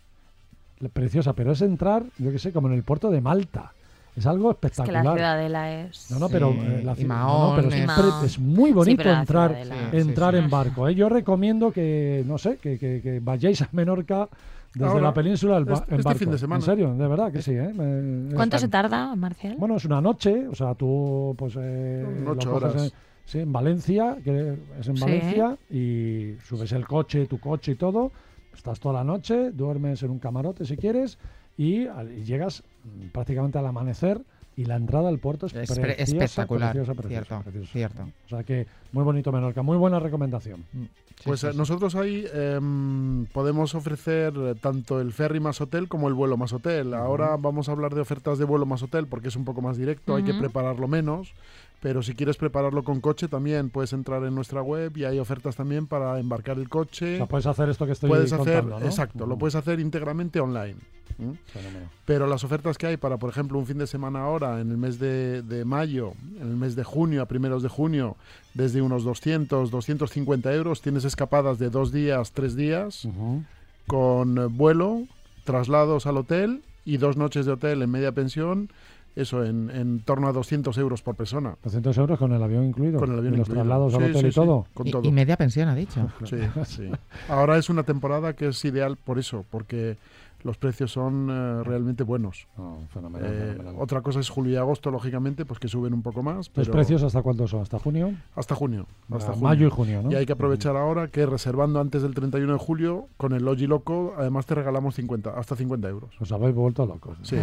Le- Preciosa, pero es entrar, yo qué sé, como en el puerto de Malta. Es algo Es que espectacular. la ciudadela es... No, no, Sí, pero, eh, la y ci- no, Mahón, no, pero es, es- pre- Mahón. es muy Sí, bonito pero la entrar, ciudadela- Sí, sí, entrar sí. en barco. ¿eh? Yo recomiendo que, no sé, que, que- que vayáis a Menorca desde Ahora, la península al ba- este- en este barco. fin de semana. En serio, de verdad que sí. ¿eh? Me- ¿Cuánto es- se tarda, Marcial? Bueno, es una noche, o sea, tú pues eh, Son lo ocho coges horas. En, sí, en Valencia, que es en Sí. Valencia, y subes el coche, tu coche y todo, estás toda la noche, duermes en un camarote si quieres, y, al- y llegas mm, prácticamente al amanecer. Y la entrada al puerto es, Es pre- preciosa, espectacular, preciosa, preciosa, cierto, preciosa. cierto. O sea que muy bonito Menorca, muy buena recomendación. Sí, Pues sí, eh, sí. nosotros ahí em, podemos ofrecer eh, tanto el ferry más hotel como el vuelo más hotel. Ahora vamos a hablar de ofertas de vuelo más hotel porque es un poco más directo, hay que Ujú. prepararlo menos. Pero si quieres prepararlo con coche también puedes entrar en nuestra web y hay ofertas también para embarcar el O coche. sea, puedes hacer esto que estoy puedes hacer, contando, ¿no? exacto, lo Ujú. puedes hacer íntegramente online. ¿m? Fenómeno. Pero las ofertas que hay para, por ejemplo, un fin de semana ahora, en el mes de, de mayo, en el mes de junio, a primeros de junio, desde unos doscientos, doscientos cincuenta euros, tienes escapadas de dos días, tres días, Ujú. con eh, vuelo, traslados al hotel y dos noches de hotel en media pensión, eso, en, en torno a doscientos euros por persona. doscientos euros con el avión incluido. Con el avión y los incluido. traslados al Sí, hotel sí, y sí, todo. con Y- todo. y media pensión, ha dicho. Sí, sí. Ahora es una temporada que es ideal por eso, porque los precios son eh, realmente buenos. No, fenomenal, Eh, fenomenal. otra cosa es julio y agosto, lógicamente, pues que suben un poco más. ¿Los Pero precios hasta cuándo son? ¿Hasta junio? hasta junio. Hasta Ah, junio. mayo y junio, ¿no? Y hay que aprovechar ahora que reservando antes del treinta y uno de julio, con el Logi Loco, además te regalamos cincuenta, hasta cincuenta euros. Os habéis vuelto locos. Sí,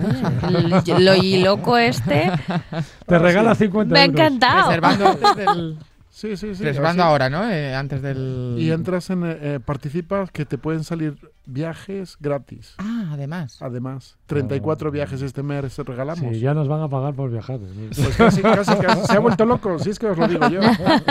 El- Lo y loco este Te regala cincuenta me ha euros. encantado. Reservando antes del... sí, sí. sí, reservando así. ahora, ¿no? Eh, antes del... Y entras en, eh, eh, participas que te pueden salir viajes gratis. Ah, además. Además, treinta y cuatro viajes este mes regalamos. Sí, ya nos van a pagar por viajar. Pues casi, casi, casi. Se ha vuelto loco, si es que os lo digo yo.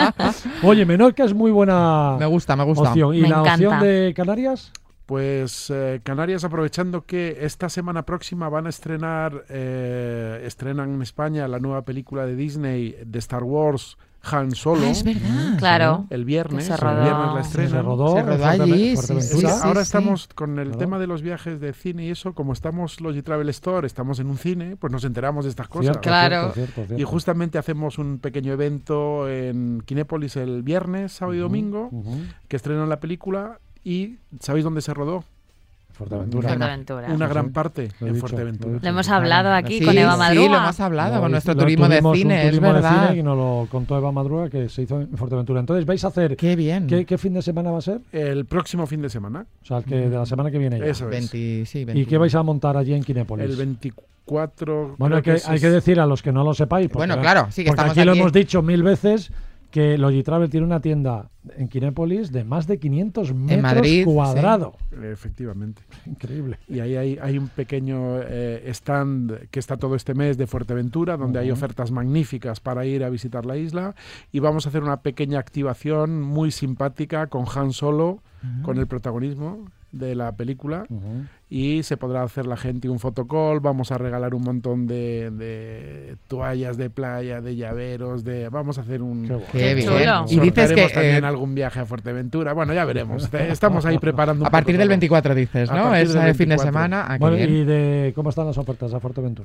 Oye, Menorca es muy buena Me gusta, me gusta. opción. ¿Y Me la encanta. opción de Canarias? Pues eh, Canarias, aprovechando que esta semana próxima van a estrenar, eh, estrenan en España la nueva película de Disney de Star Wars, Han Solo. Ah, es verdad. Claro. El viernes, Que se el rodó. viernes la Sí, estrenan. se rodó, Se en rodó Fuerteve- allí, sí, Fuerteventura. sí, Sí, ahora sí. estamos con el Claro. tema de los viajes de cine y eso, como estamos Logi Travel Store, estamos en un cine, pues nos enteramos de estas cosas. Cierto, Claro. cierto, cierto, cierto. Y justamente hacemos un pequeño evento en Kinépolis el viernes, sábado y Ujú, domingo, ujú. que estrenan la película. ¿Y sabéis dónde se rodó? Fuerteventura. Fuerteventura. Una Sí, gran sí. parte Lo he en dicho, Fuerteventura. lo he Lo hemos hablado aquí Sí, con Eva sí, Madruga. lo hemos hablado Lo- con nuestro lo turismo de tuvimos un cine, es turismo de verdad. cine y nos lo contó Eva Madruga que se hizo en Fuerteventura. Entonces, ¿vais a hacer Qué bien. qué, qué fin de semana va a ser? El próximo fin de semana. O sea, el que de la semana que viene ya. Eso es. veinte, sí, ¿Y veinte. qué vais a montar allí en Kinépolis? El veinticuatro. Bueno, hay creo que, es- hay que decir a los que no lo sepáis. porque- Bueno, claro, sí que porque estamos aquí lo aquí. hemos dicho mil veces que Logitravel tiene una tienda en Kinépolis de más de quinientos metros Madrid, sí. cuadrados. Efectivamente. Increíble. Y ahí hay, hay un pequeño eh, stand que está todo este mes de Fuerteventura, donde hay Ujú. ofertas magníficas para ir a visitar la isla. Y vamos a hacer una pequeña activación muy simpática con Han Solo, con el protagonismo de la película. Ujú. Y se podrá hacer la gente un fotocall. Vamos a regalar un montón de, de toallas de playa, de llaveros, de vamos a hacer un... Qué bueno. Qué Qué bien. chulo. Y dices que Sortearemos también eh, algún viaje a Fuerteventura. Bueno, ya veremos. Te- Estamos ahí preparando un a partir poco del todo. veinticuatro dices, A ¿no? partir Es del el fin de veinticuatro. semana. Ah, qué Bueno, bien. ¿y de cómo están las ofertas a Fuerteventura?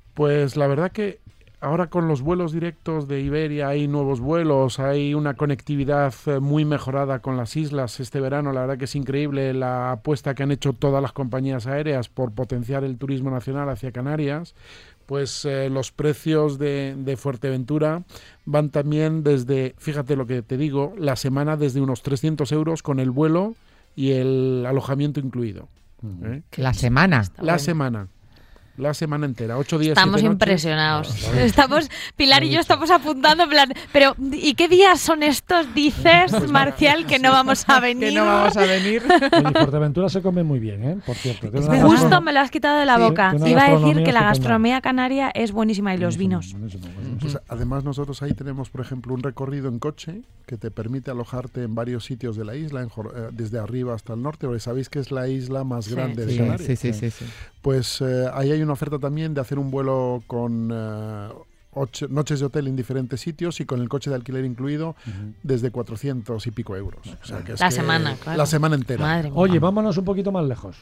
Pues la verdad que ahora con los vuelos directos de Iberia hay nuevos vuelos, hay una conectividad eh, muy mejorada con las islas este verano. La verdad que es increíble la apuesta que han hecho todas las compañías aéreas por potenciar el turismo nacional hacia Canarias. Pues eh, los precios de, de Fuerteventura van también desde, fíjate lo que te digo, la semana desde unos trescientos euros con el vuelo y el alojamiento incluido. ¿eh? La semana. La bueno. semana. La semana entera, ocho días. Estamos siete impresionados. noches. Estamos, Pilar y yo estamos apuntando en plan, pero ¿y qué días son estos, dices, Pues Marcial, que no vamos a venir? Que no vamos a venir. En Fuerteventura se come muy bien, ¿eh? Por cierto. tiene una Justo gastronomía- me lo has quitado de la Sí, boca. tiene una Iba a decir gastronomía que la estupenda. gastronomía canaria es buenísima y los vinos. Buenísimo, buenísimo. Pues, además nosotros ahí tenemos, por ejemplo, un recorrido en coche que te permite alojarte en varios sitios de la isla, en Jor- eh, desde arriba hasta el norte, porque sabéis que es la isla más Sí. grande de Sí, Canarias. sí, sí, sí, sí. Pues eh, ahí hay una oferta también de hacer un vuelo con eh, ocho noches de hotel en diferentes sitios y con el coche de alquiler incluido desde cuatrocientos y pico euros. O sea, que es La que- semana, claro. La semana entera. Madre mía. Oye, vámonos un poquito más lejos.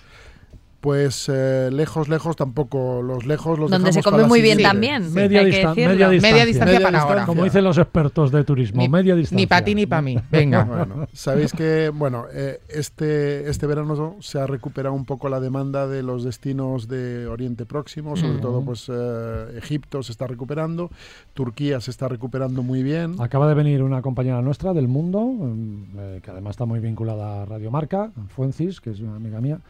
Pues eh, lejos, lejos tampoco. Los lejos los Donde se dejamos para come la muy bien siguiente. también. Media, hay que distan- decirlo. media distancia. Media distancia Media para ahora. distancia. Como dicen los expertos de turismo, Ni- media distancia. Ni para ti ni para mí. Venga. Bueno, sabéis que bueno eh, este este verano se ha recuperado un poco la demanda de los destinos de Oriente Próximo, sobre Mm. todo pues eh, Egipto se está recuperando, Turquía se está recuperando muy bien. Acaba de venir una compañera nuestra del Mundo, mm, eh, que además está muy vinculada a Radio Marca, Fuencis, que es una amiga mía,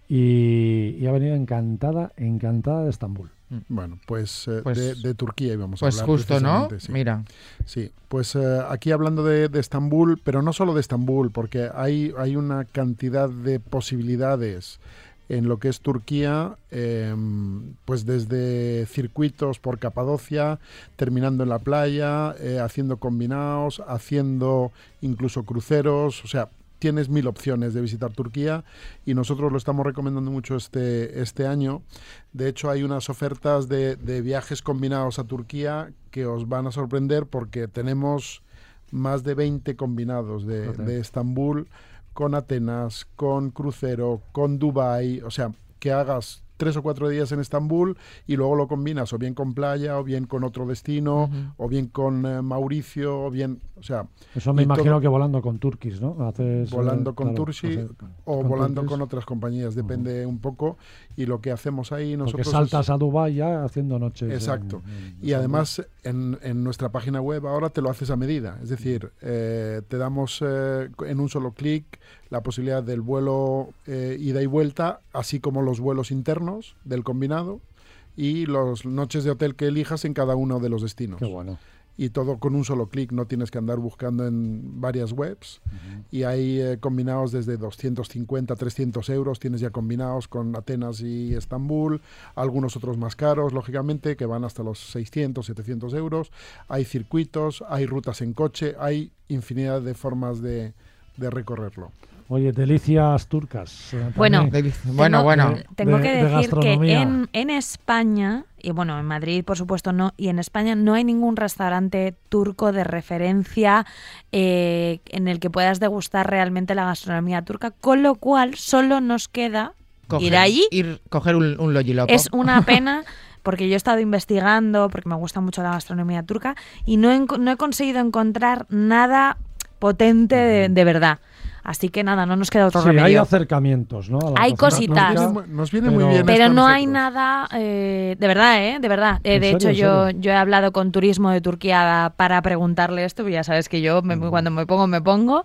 y, y ha venido encantada, encantada de Estambul. Bueno, pues, eh, Pues- de, de Turquía íbamos a Pues hablar. justo, ¿no? precisamente, sí. Mira. Sí, pues eh, aquí hablando de, de Estambul, pero no solo de Estambul, porque hay, hay una cantidad de posibilidades en lo que es Turquía, eh, pues desde circuitos por Capadocia, terminando en la playa, eh, haciendo combinados, haciendo incluso cruceros, o sea, tienes mil opciones de visitar Turquía y nosotros lo estamos recomendando mucho este, este año. De hecho, hay unas ofertas de, de viajes combinados a Turquía que os van a sorprender porque tenemos más de veinte combinados de, Joder. de Estambul con Atenas, con crucero, con Dubái, o sea, que hagas tres o cuatro días en Estambul y luego lo combinas o bien con playa o bien con otro destino Ujú. o bien con eh, Mauricio o bien, o sea, Eso me y imagino todo- que volando con Turkish, ¿no? Haces, volando eh, con claro, Tursi hacer- o con volando Turkish, con otras compañías, depende un poco. Y lo que hacemos ahí Porque nosotros saltas es- a Dubái ya haciendo noches. Exacto. en- en y Estambul. además en, en nuestra página web ahora te lo haces a medida, es decir, eh, te damos eh, en un solo clic la posibilidad del vuelo eh, ida y vuelta, así como los vuelos internos del combinado y las noches de hotel que elijas en cada uno de los destinos. Qué bueno. Y todo con un solo clic, no tienes que andar buscando en varias webs. Y hay eh, combinados desde doscientos cincuenta, trescientos euros, tienes ya combinados con Atenas y Estambul, algunos otros más caros, lógicamente, que van hasta los seiscientos, setecientos euros. Hay circuitos, hay rutas en coche, hay infinidad de formas de, de recorrerlo. Oye, delicias turcas. eh, Bueno, también. Delicia. Bueno, Tengo- bueno. Tengo de- que de decir que gastronomía. en, en España, y bueno, en Madrid por supuesto no, y en España no hay ningún restaurante turco de referencia eh, en el que puedas degustar realmente la gastronomía turca, con lo cual solo nos queda ir allí. Ir, coger un, un logiloco. Es una pena porque yo he estado investigando, porque me gusta mucho la gastronomía turca, y no he, enco- no he conseguido encontrar nada potente de, de verdad. Así que nada, no nos queda otro Sí, hay remedio. acercamientos, ¿no? a la Hay cocina cositas. turca, Nos viene, mu- nos viene pero- muy bien Pero esto a no hay nosotros. nada, eh, de verdad, ¿eh? De verdad. Eh, ¿En de serio, hecho, en yo, serio? yo he hablado con Turismo de Turquía para preguntarle esto, pues ya sabes que yo me- Mm. cuando me pongo, me pongo,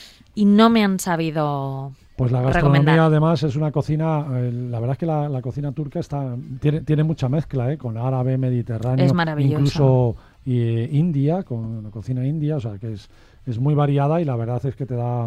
y no me han sabido... Pues la gastronomía recomendar. además es una cocina, eh, la verdad es que la, la cocina turca está tiene, tiene mucha mezcla, ¿eh? Con árabe, mediterráneo, Es maravilloso. incluso eh, India, con la cocina india, o sea que es, es muy variada y la verdad es que te da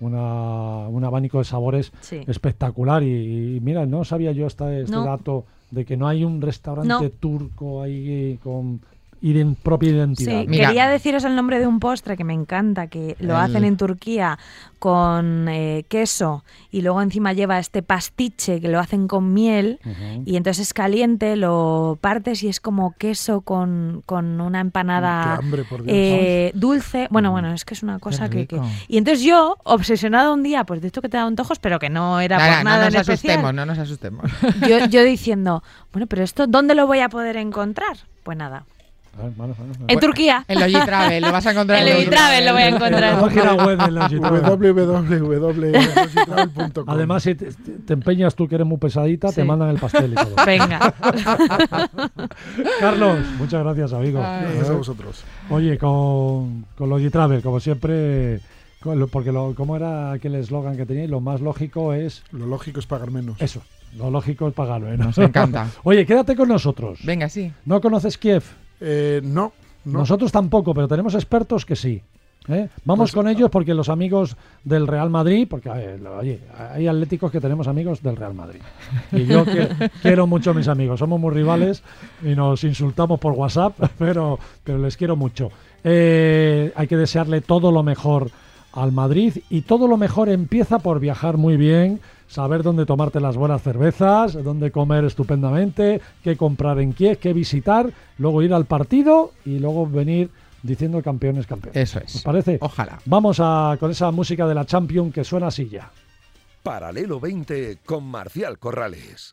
una, un abanico de sabores Sí. espectacular y, y mira, no sabía yo este, este No. dato de que no hay un restaurante No. turco ahí con iden- propia identidad. Sí, Mira. quería deciros el nombre de un postre que me encanta, que lo El- hacen en Turquía con eh, queso y luego encima lleva este pastiche que lo hacen con miel Ujú. y entonces es caliente, lo partes y es como queso con, con una empanada Qué hambre, por Dios. eh, dulce. Bueno, bueno, es que es una cosa que, que... rico. Y entonces yo, obsesionada un día, pues de esto que te da antojos, pero que no era Nada, por nada no nos en especial. asustemos, no nos asustemos. Yo, yo diciendo, bueno, pero esto, ¿dónde lo voy a poder encontrar? Pues nada, Ah, vale, vale, vale. en Turquía. En Logi Travel, lo vas a encontrar En en Logi Logi Travel lo voy a En encontrar. la página web de Logitravel. w w w punto logitravel punto com. Además, si te, te empeñas tú que eres muy pesadita, te Sí. mandan el pastel y todo. Venga. Carlos, muchas gracias, amigo. Ay. Gracias a vosotros. Oye, con, con Logitravel, como siempre, con lo- porque lo, ¿cómo era aquel eslogan que teníais? Lo más lógico es Lo lógico es pagar menos. eso. Lo lógico es pagarlo, ¿eh? Nos encanta. Oye, quédate con nosotros. Venga, sí. ¿No conoces Kiev? Eh, no, no. Nosotros tampoco, pero tenemos expertos que sí. ¿eh? Vamos Pues, con ellos porque los amigos del Real Madrid, porque eh, lo- oye, hay atléticos que tenemos amigos del Real Madrid. Y yo que, quiero mucho a mis amigos, somos muy rivales y nos insultamos por WhatsApp, pero, pero les quiero mucho. Eh, hay que desearle todo lo mejor al Madrid y todo lo mejor empieza por viajar muy bien, saber dónde tomarte las buenas cervezas, dónde comer estupendamente, qué comprar en Kiev, qué visitar, luego ir al partido y luego venir diciendo campeones, campeones. Eso ¿Os es. parece? Ojalá. Vamos a con esa música de la Champions que suena así ya. Paralelo veinte con Marcial Corrales.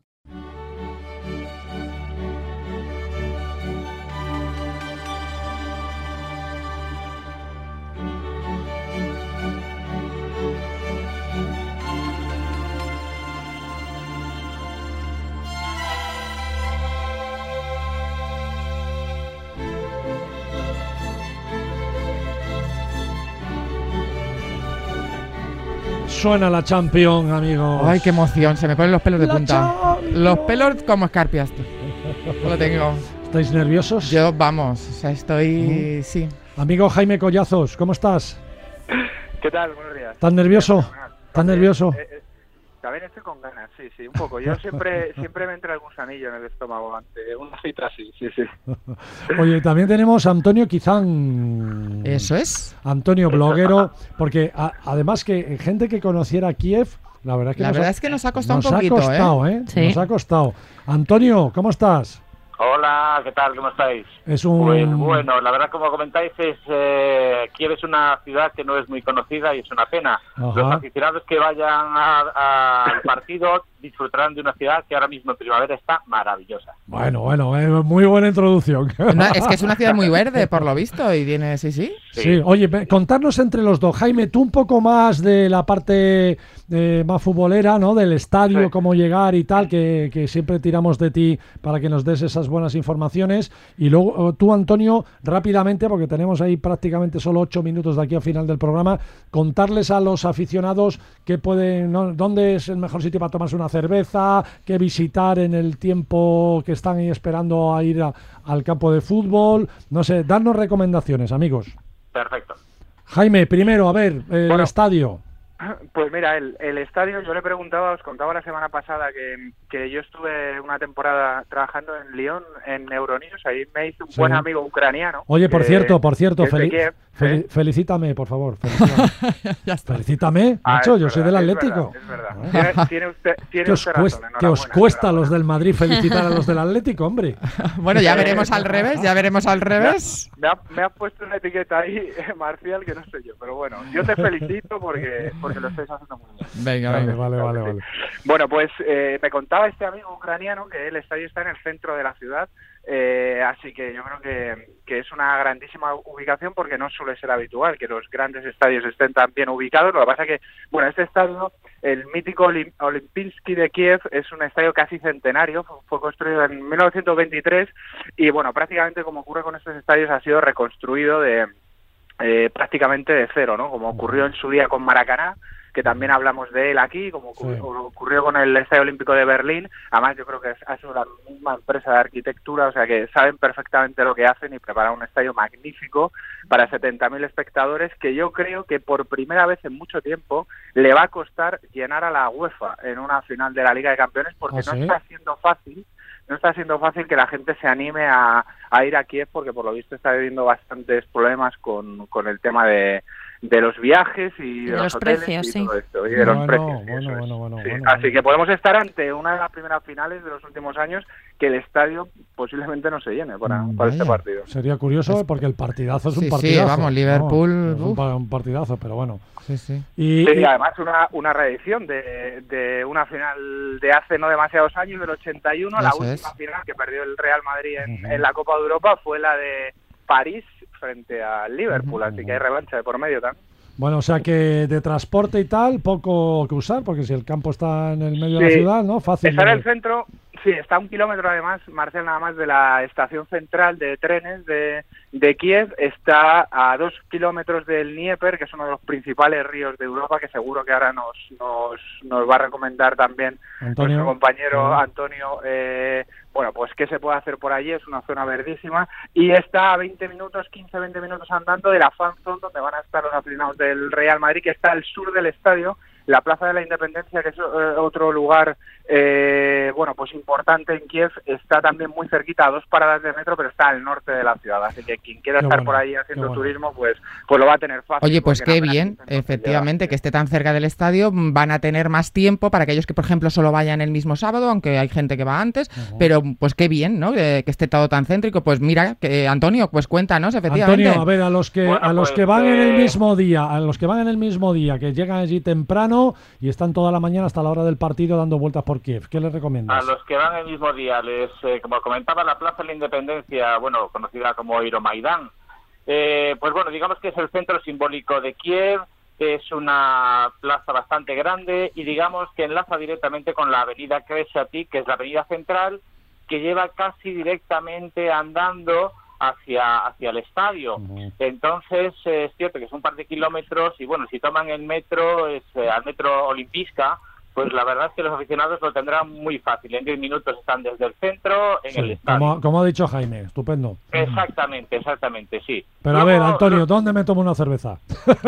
Suena la Champions, amigos. Ay, qué emoción, se me ponen los pelos de La punta. Champions. Los pelos como escarpias. Lo tengo. ¿Estáis nerviosos? Yo, vamos, o sea, estoy... Sí. Amigo Jaime Collazos, ¿cómo estás? ¿Qué tal? Buenos días. ¿Estás nervioso? Fenomenal. ¿Estás nervioso? Eh, eh, También estoy con ganas, sí, sí, un poco. Yo siempre siempre me entra el gusanillo en el estómago ante una cita así, sí, sí. Oye, también tenemos a Antonio Quizán. Eso es. Antonio, bloguero, porque a- además que gente que conociera Kiev, la verdad es que, La nos, verdad ha, es que nos ha costado nos un poquito, ha costado, ¿eh? Sí. Nos ha costado. Antonio, ¿cómo estás? Hola, ¿qué tal? ¿Cómo estáis? Es un... Pues bueno, la verdad, como comentáis, es eh, Kiev es una ciudad que no es muy conocida y es una pena. Ajá. Los aficionados que vayan a- a- al partido disfrutarán de una ciudad que ahora mismo en primavera está maravillosa. Bueno, bueno, eh, muy buena introducción. No, es que es una ciudad muy verde, por lo visto, y tiene... Sí, sí. Sí, oye, ve- contarnos entre los dos. Jaime, tú un poco más de la parte eh, más futbolera, ¿no? Del estadio, Sí. cómo llegar y tal, que, que siempre tiramos de ti para que nos des esas buenas informaciones. Y luego eh, tú, Antonio, rápidamente, porque tenemos ahí prácticamente solo ocho minutos de aquí al final del programa, contarles a los aficionados qué pueden, ¿no? dónde es el mejor sitio para tomarse una cerveza, qué visitar en el tiempo que están ahí esperando a ir a- al campo de fútbol. No sé, darnos recomendaciones, amigos. Perfecto. Jaime, primero, a ver, el Bueno. estadio. Pues mira, el, el estadio, yo le preguntaba, os contaba la semana pasada que, que yo estuve una temporada trabajando en Lyon, en Euronews, ahí me hice un Sí. buen amigo ucraniano. Oye, por que- cierto, por cierto, que es de feli- Kiev, feli- ¿eh? felicítame, por favor. Felicítame, Ya está. felicítame Ah, macho, es yo soy del verdad, es Atlético. verdad, Es verdad, Ah. Tiene, tiene usted, tiene ¿Qué os, usted cuesta, razón, qué os enhorabuena, cuesta a los enhorabuena. del Madrid felicitar a los del Atlético, hombre? Bueno, ya veremos al revés, ya veremos al revés. Me ha, me ha puesto una etiqueta ahí, Marcial, que no sé yo, pero bueno, yo te felicito porque, porque lo estáis haciendo muy bien. Venga, Vale, venga. vale, Claro vale, que vale. sí. Bueno, pues eh, me contaba este amigo ucraniano que el estadio está en el centro de la ciudad, eh, así que yo creo que, que es una grandísima ubicación porque no suele ser habitual que los grandes estadios estén tan bien ubicados. Lo que pasa que, bueno, este estadio, el mítico Olim- Olimpijski de Kiev, es un estadio casi centenario, fue, fue construido en mil novecientos veintitrés y, bueno, prácticamente como ocurre con estos estadios ha sido reconstruido de eh, prácticamente de cero, ¿no? Como ocurrió en su día con Maracaná, que también hablamos de él aquí, como ocurrió, Sí. ocurrió con el Estadio Olímpico de Berlín. Además, yo creo que ha sido la misma empresa de arquitectura, o sea que saben perfectamente lo que hacen y preparan un estadio magnífico para setenta mil espectadores, que yo creo que por primera vez en mucho tiempo le va a costar llenar a la UEFA en una final de la Liga de Campeones, porque ¿Ah, no sí? está siendo fácil no está siendo fácil que la gente se anime a, a ir a Kiev, porque por lo visto está habiendo bastantes problemas con, con el tema de, de los viajes y de, de los, los hoteles precios, y sí. todo esto, y de los Bueno, precios. bueno, eso es. bueno, bueno, Sí, bueno, así bueno. que podemos estar ante una de las primeras finales de los últimos años que el estadio posiblemente no se llene para, para este Vaya, partido. Sería curioso porque el partidazo es Sí, un sí, partidazo. vamos, Liverpool, Vamos, es un, uf. pa- un partidazo, pero bueno. Sí, sí. Y, Sí, y- y además una, una reedición de, de una final de hace no demasiados años, del ochenta y uno, la Eso última es. final que perdió el Real Madrid en, Ujú. en la Copa de Europa fue la de París frente al Liverpool, Ujú, así ujú. que hay revancha de por medio también. bueno, o sea que de transporte y tal, poco que usar, porque si el campo está en el medio de la Sí. ciudad, ¿no? Fácil. Está en de- el centro, sí, está a un kilómetro además, Marcel, nada más de la estación central de trenes de, de Kiev, está a dos kilómetros del Dnieper, que es uno de los principales ríos de Europa, que seguro que ahora nos, nos, nos va a recomendar también Antonio. nuestro compañero Sí. Antonio. Eh, bueno, pues qué se puede hacer por allí, es una zona verdísima, y está a veinte minutos, quince, veinte minutos andando de la fan zone, donde van a estar los aficionados del Real Madrid, que está al sur del estadio. La Plaza de la Independencia, que es eh, otro lugar, eh, bueno, pues importante en Kiev, está también muy cerquita, a dos paradas de metro, pero está al norte de la ciudad. Así que quien quiera Qué estar bueno, por ahí haciendo qué bueno. turismo, pues, pues lo va a tener fácil. Oye, pues porque qué en apenas bien, quince minutos efectivamente, llega. que esté tan cerca del estadio, mm, van a tener más tiempo para aquellos que, por ejemplo, solo vayan el mismo sábado, aunque hay gente que va antes, Ujú. pero pues qué bien, ¿no? Eh, que esté todo tan céntrico. Pues mira, que Antonio, pues cuéntanos, efectivamente. Antonio, a ver, a los que Bueno, a los pues, que van en el eh, mismo día, a los que van en el mismo día, que llegan allí temprano y están toda la mañana hasta la hora del partido dando vueltas por Kiev, ¿qué les A recomiendas? los que van el mismo día, les, eh, como comentaba, la Plaza de la Independencia, bueno, conocida como Euromaidán, eh, pues bueno, digamos que es el centro simbólico de Kiev, es una plaza bastante grande y digamos que enlaza directamente con la avenida Kreshaty, que es la avenida central, que lleva casi directamente andando hacia hacia el estadio. Ujú. Entonces, eh, es cierto que es un par de kilómetros y bueno, si toman el metro, es eh, al metro Olimpiska, pues la verdad es que los aficionados lo tendrán muy fácil. En diez minutos están desde el centro, en Sí, el estadio. como, como ha dicho Jaime, estupendo. Exactamente, exactamente, sí. Pero a ver, Luego, Antonio, ¿dónde me tomo una cerveza?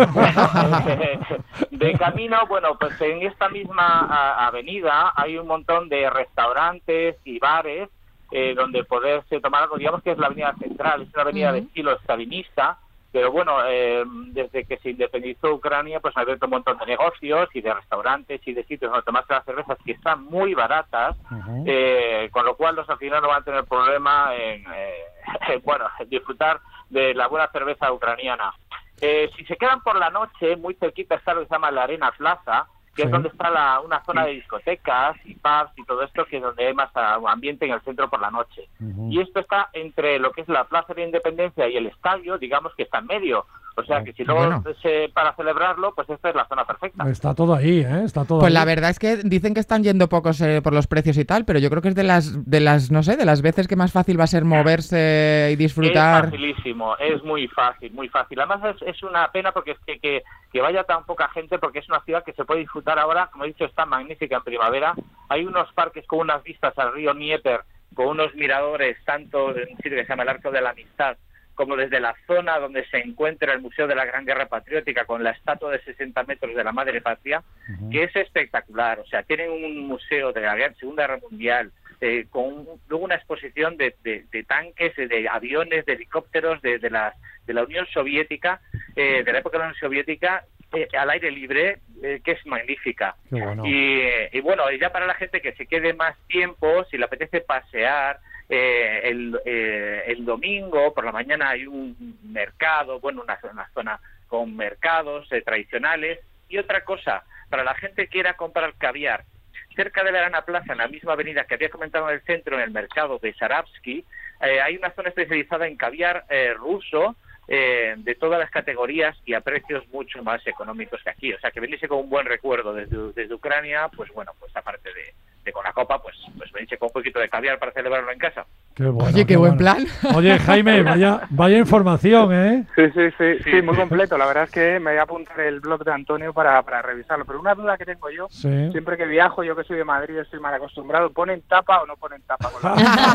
de camino, bueno, pues en esta misma a- avenida hay un montón de restaurantes y bares eh, donde poderse tomar algo. Digamos que es la avenida central, es una avenida de Ujú. estilo stalinista, pero bueno, eh, desde que se independizó Ucrania, pues ha abierto un montón de negocios y de restaurantes y de sitios donde tomarse las cervezas que están muy baratas, Ujú. eh, con lo cual los aficionados no van a tener problema en, eh, bueno, en disfrutar de la buena cerveza ucraniana. Eh, si se quedan por la noche, muy cerquita está lo que se llama la Arena Plaza, que Sí. es donde está la, una zona de discotecas y pubs y todo esto, que es donde hay más ah, ambiente en el centro por la noche. Ujú. Y esto está entre lo que es la Plaza de la Independencia y el estadio, digamos que está en medio. O sea que si luego Bueno. se, para celebrarlo, pues esta es la zona perfecta. Está todo ahí, ¿eh? Está todo Pues ahí. la verdad es que dicen que están yendo pocos eh, por los precios y tal, pero yo creo que es de las, de las, no sé, de las veces que más fácil va a ser moverse y disfrutar. Es facilísimo, es muy fácil, muy fácil. Además es, es una pena porque es que, que, que vaya tan poca gente, porque es una ciudad que se puede disfrutar ahora, como he dicho, está magnífica en primavera. Hay unos parques con unas vistas al río Dnieper, con unos miradores, tanto de un sitio que se llama el Arco de la Amistad, como desde la zona donde se encuentra el Museo de la Gran Guerra Patriótica, con la estatua de sesenta metros de la Madre Patria, Ujú. que es espectacular. O sea, tienen un museo de la Guerra- Segunda Guerra Mundial, eh, con un- luego una exposición de, de, de tanques, de, de aviones, de helicópteros de, de, la, de la Unión Soviética, eh, de la época de la Unión Soviética, eh, al aire libre, eh, que es magnífica. Qué bueno. Y, y bueno, y ya para la gente que se quede más tiempo, si le apetece pasear, eh, el, eh, el domingo por la mañana hay un mercado, bueno, una, una zona con mercados eh, tradicionales. Y otra cosa, para la gente que quiera comprar caviar, cerca de la Arena Plaza, en la misma avenida que había comentado en el centro, en el mercado de Sarabsky, eh, hay una zona especializada en caviar eh, ruso, eh, de todas las categorías y a precios mucho más económicos que aquí. O sea, que venirse con un buen recuerdo desde, desde Ucrania, pues bueno, pues aparte de, de con la copa, pues, pues venirse con un poquito de caviar para celebrarlo en casa. Qué bueno, Oye, qué buen bueno. plan. Oye, Jaime, vaya, vaya información, ¿eh? Sí, sí, sí, sí, muy completo. La verdad es que me voy a apuntar el blog de Antonio para, para revisarlo. Pero una duda que tengo yo, Sí. siempre que viajo, yo que soy de Madrid, estoy mal acostumbrado, ¿ponen tapa o no ponen tapa? Con la...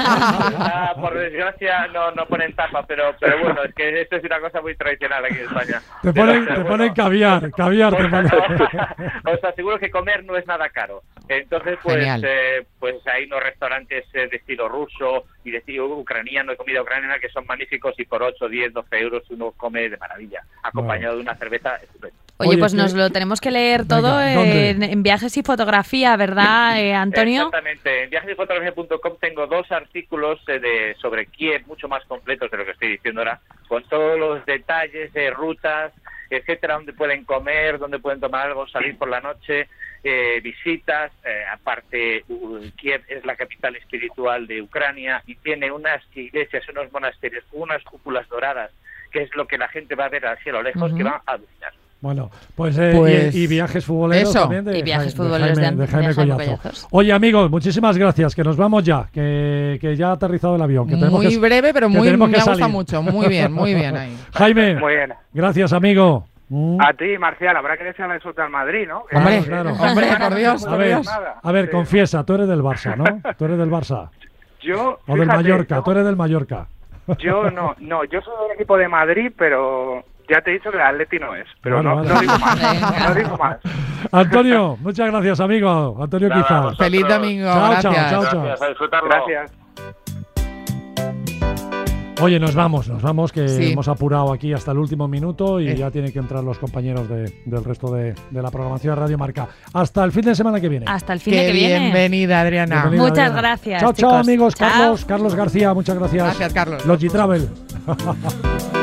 ah, por desgracia no, no ponen tapa, pero, pero bueno, es que esto es una cosa muy tradicional aquí en España. Te Pero, ponen, pero te bueno, ponen caviar, caviar te Os, ponen. os aseguro que comer no es nada caro. Entonces, pues, Genial. eh, pues hay unos restaurantes eh, de estilo ruso y de estilo ucraniano, de comida ucraniana, que son magníficos y por ocho, diez, doce euros uno come de maravilla, acompañado Bueno. de una cerveza estupenda. Oye, Oye, pues ¿qué? nos lo tenemos que leer todo Venga, ¿dónde? en, en Viajes y Fotografía, ¿verdad, eh, Antonio? Exactamente. En viajes y fotografía punto com tengo dos artículos eh, de sobre Kiev, mucho más completos de lo que estoy diciendo ahora, con todos los detalles de rutas, etcétera, dónde pueden comer, dónde pueden tomar algo, salir por la noche, eh, visitas. Eh, aparte, uh, Kiev es la capital espiritual de Ucrania y tiene unas iglesias, unos monasterios, unas cúpulas doradas, que es lo que la gente va a ver hacia lo lejos, Ujú. que va a alucinar. Bueno, pues, eh, Pues y, y viajes futboleros eso. también de, Y viajes Ja- futboleros de Jaime, de- de Jaime de Jaime Collazo. Collazos. Oye, amigos, muchísimas gracias, que nos vamos ya, que, que ya ha aterrizado el avión. Que tenemos Muy que, breve, pero que muy, tenemos me que gusta salir. mucho. Muy bien, muy bien ahí. Jaime, Muy bien. gracias, amigo. Mm. A ti, Marcial, habrá que desearle suerte al Madrid, ¿no? Que- Hombre, claro. hombre, por Dios, A por ver, Dios. nada. a ver, Sí. confiesa, tú eres del Barça, ¿no? Tú eres del Barça. Yo, O del fíjate, Mallorca, ¿no? tú eres del Mallorca. Yo no, no, yo soy del equipo de Madrid, pero ya te he dicho que el Atleti no es. Pero Bueno, no, vale. no digo más. Venga. No digo más. Antonio, muchas gracias, amigo. Antonio Nada, Quizá. vosotros. Feliz domingo, Chao, chao, gracias. chao, chao. Gracias, a disfrutarlo. Gracias. Oye, nos vamos, nos vamos, que Sí. hemos apurado aquí hasta el último minuto y Eh. ya tienen que entrar los compañeros de- del resto de, de la programación de Radio Marca. Hasta el fin de semana que viene. Hasta el fin Qué de que viene. bienvenida, Adriana. Bienvenida, Muchas Adriana. gracias, Chao, chao, chicos. amigos. Chao. Carlos, Carlos García, muchas gracias. Gracias, Carlos. Logi Travel.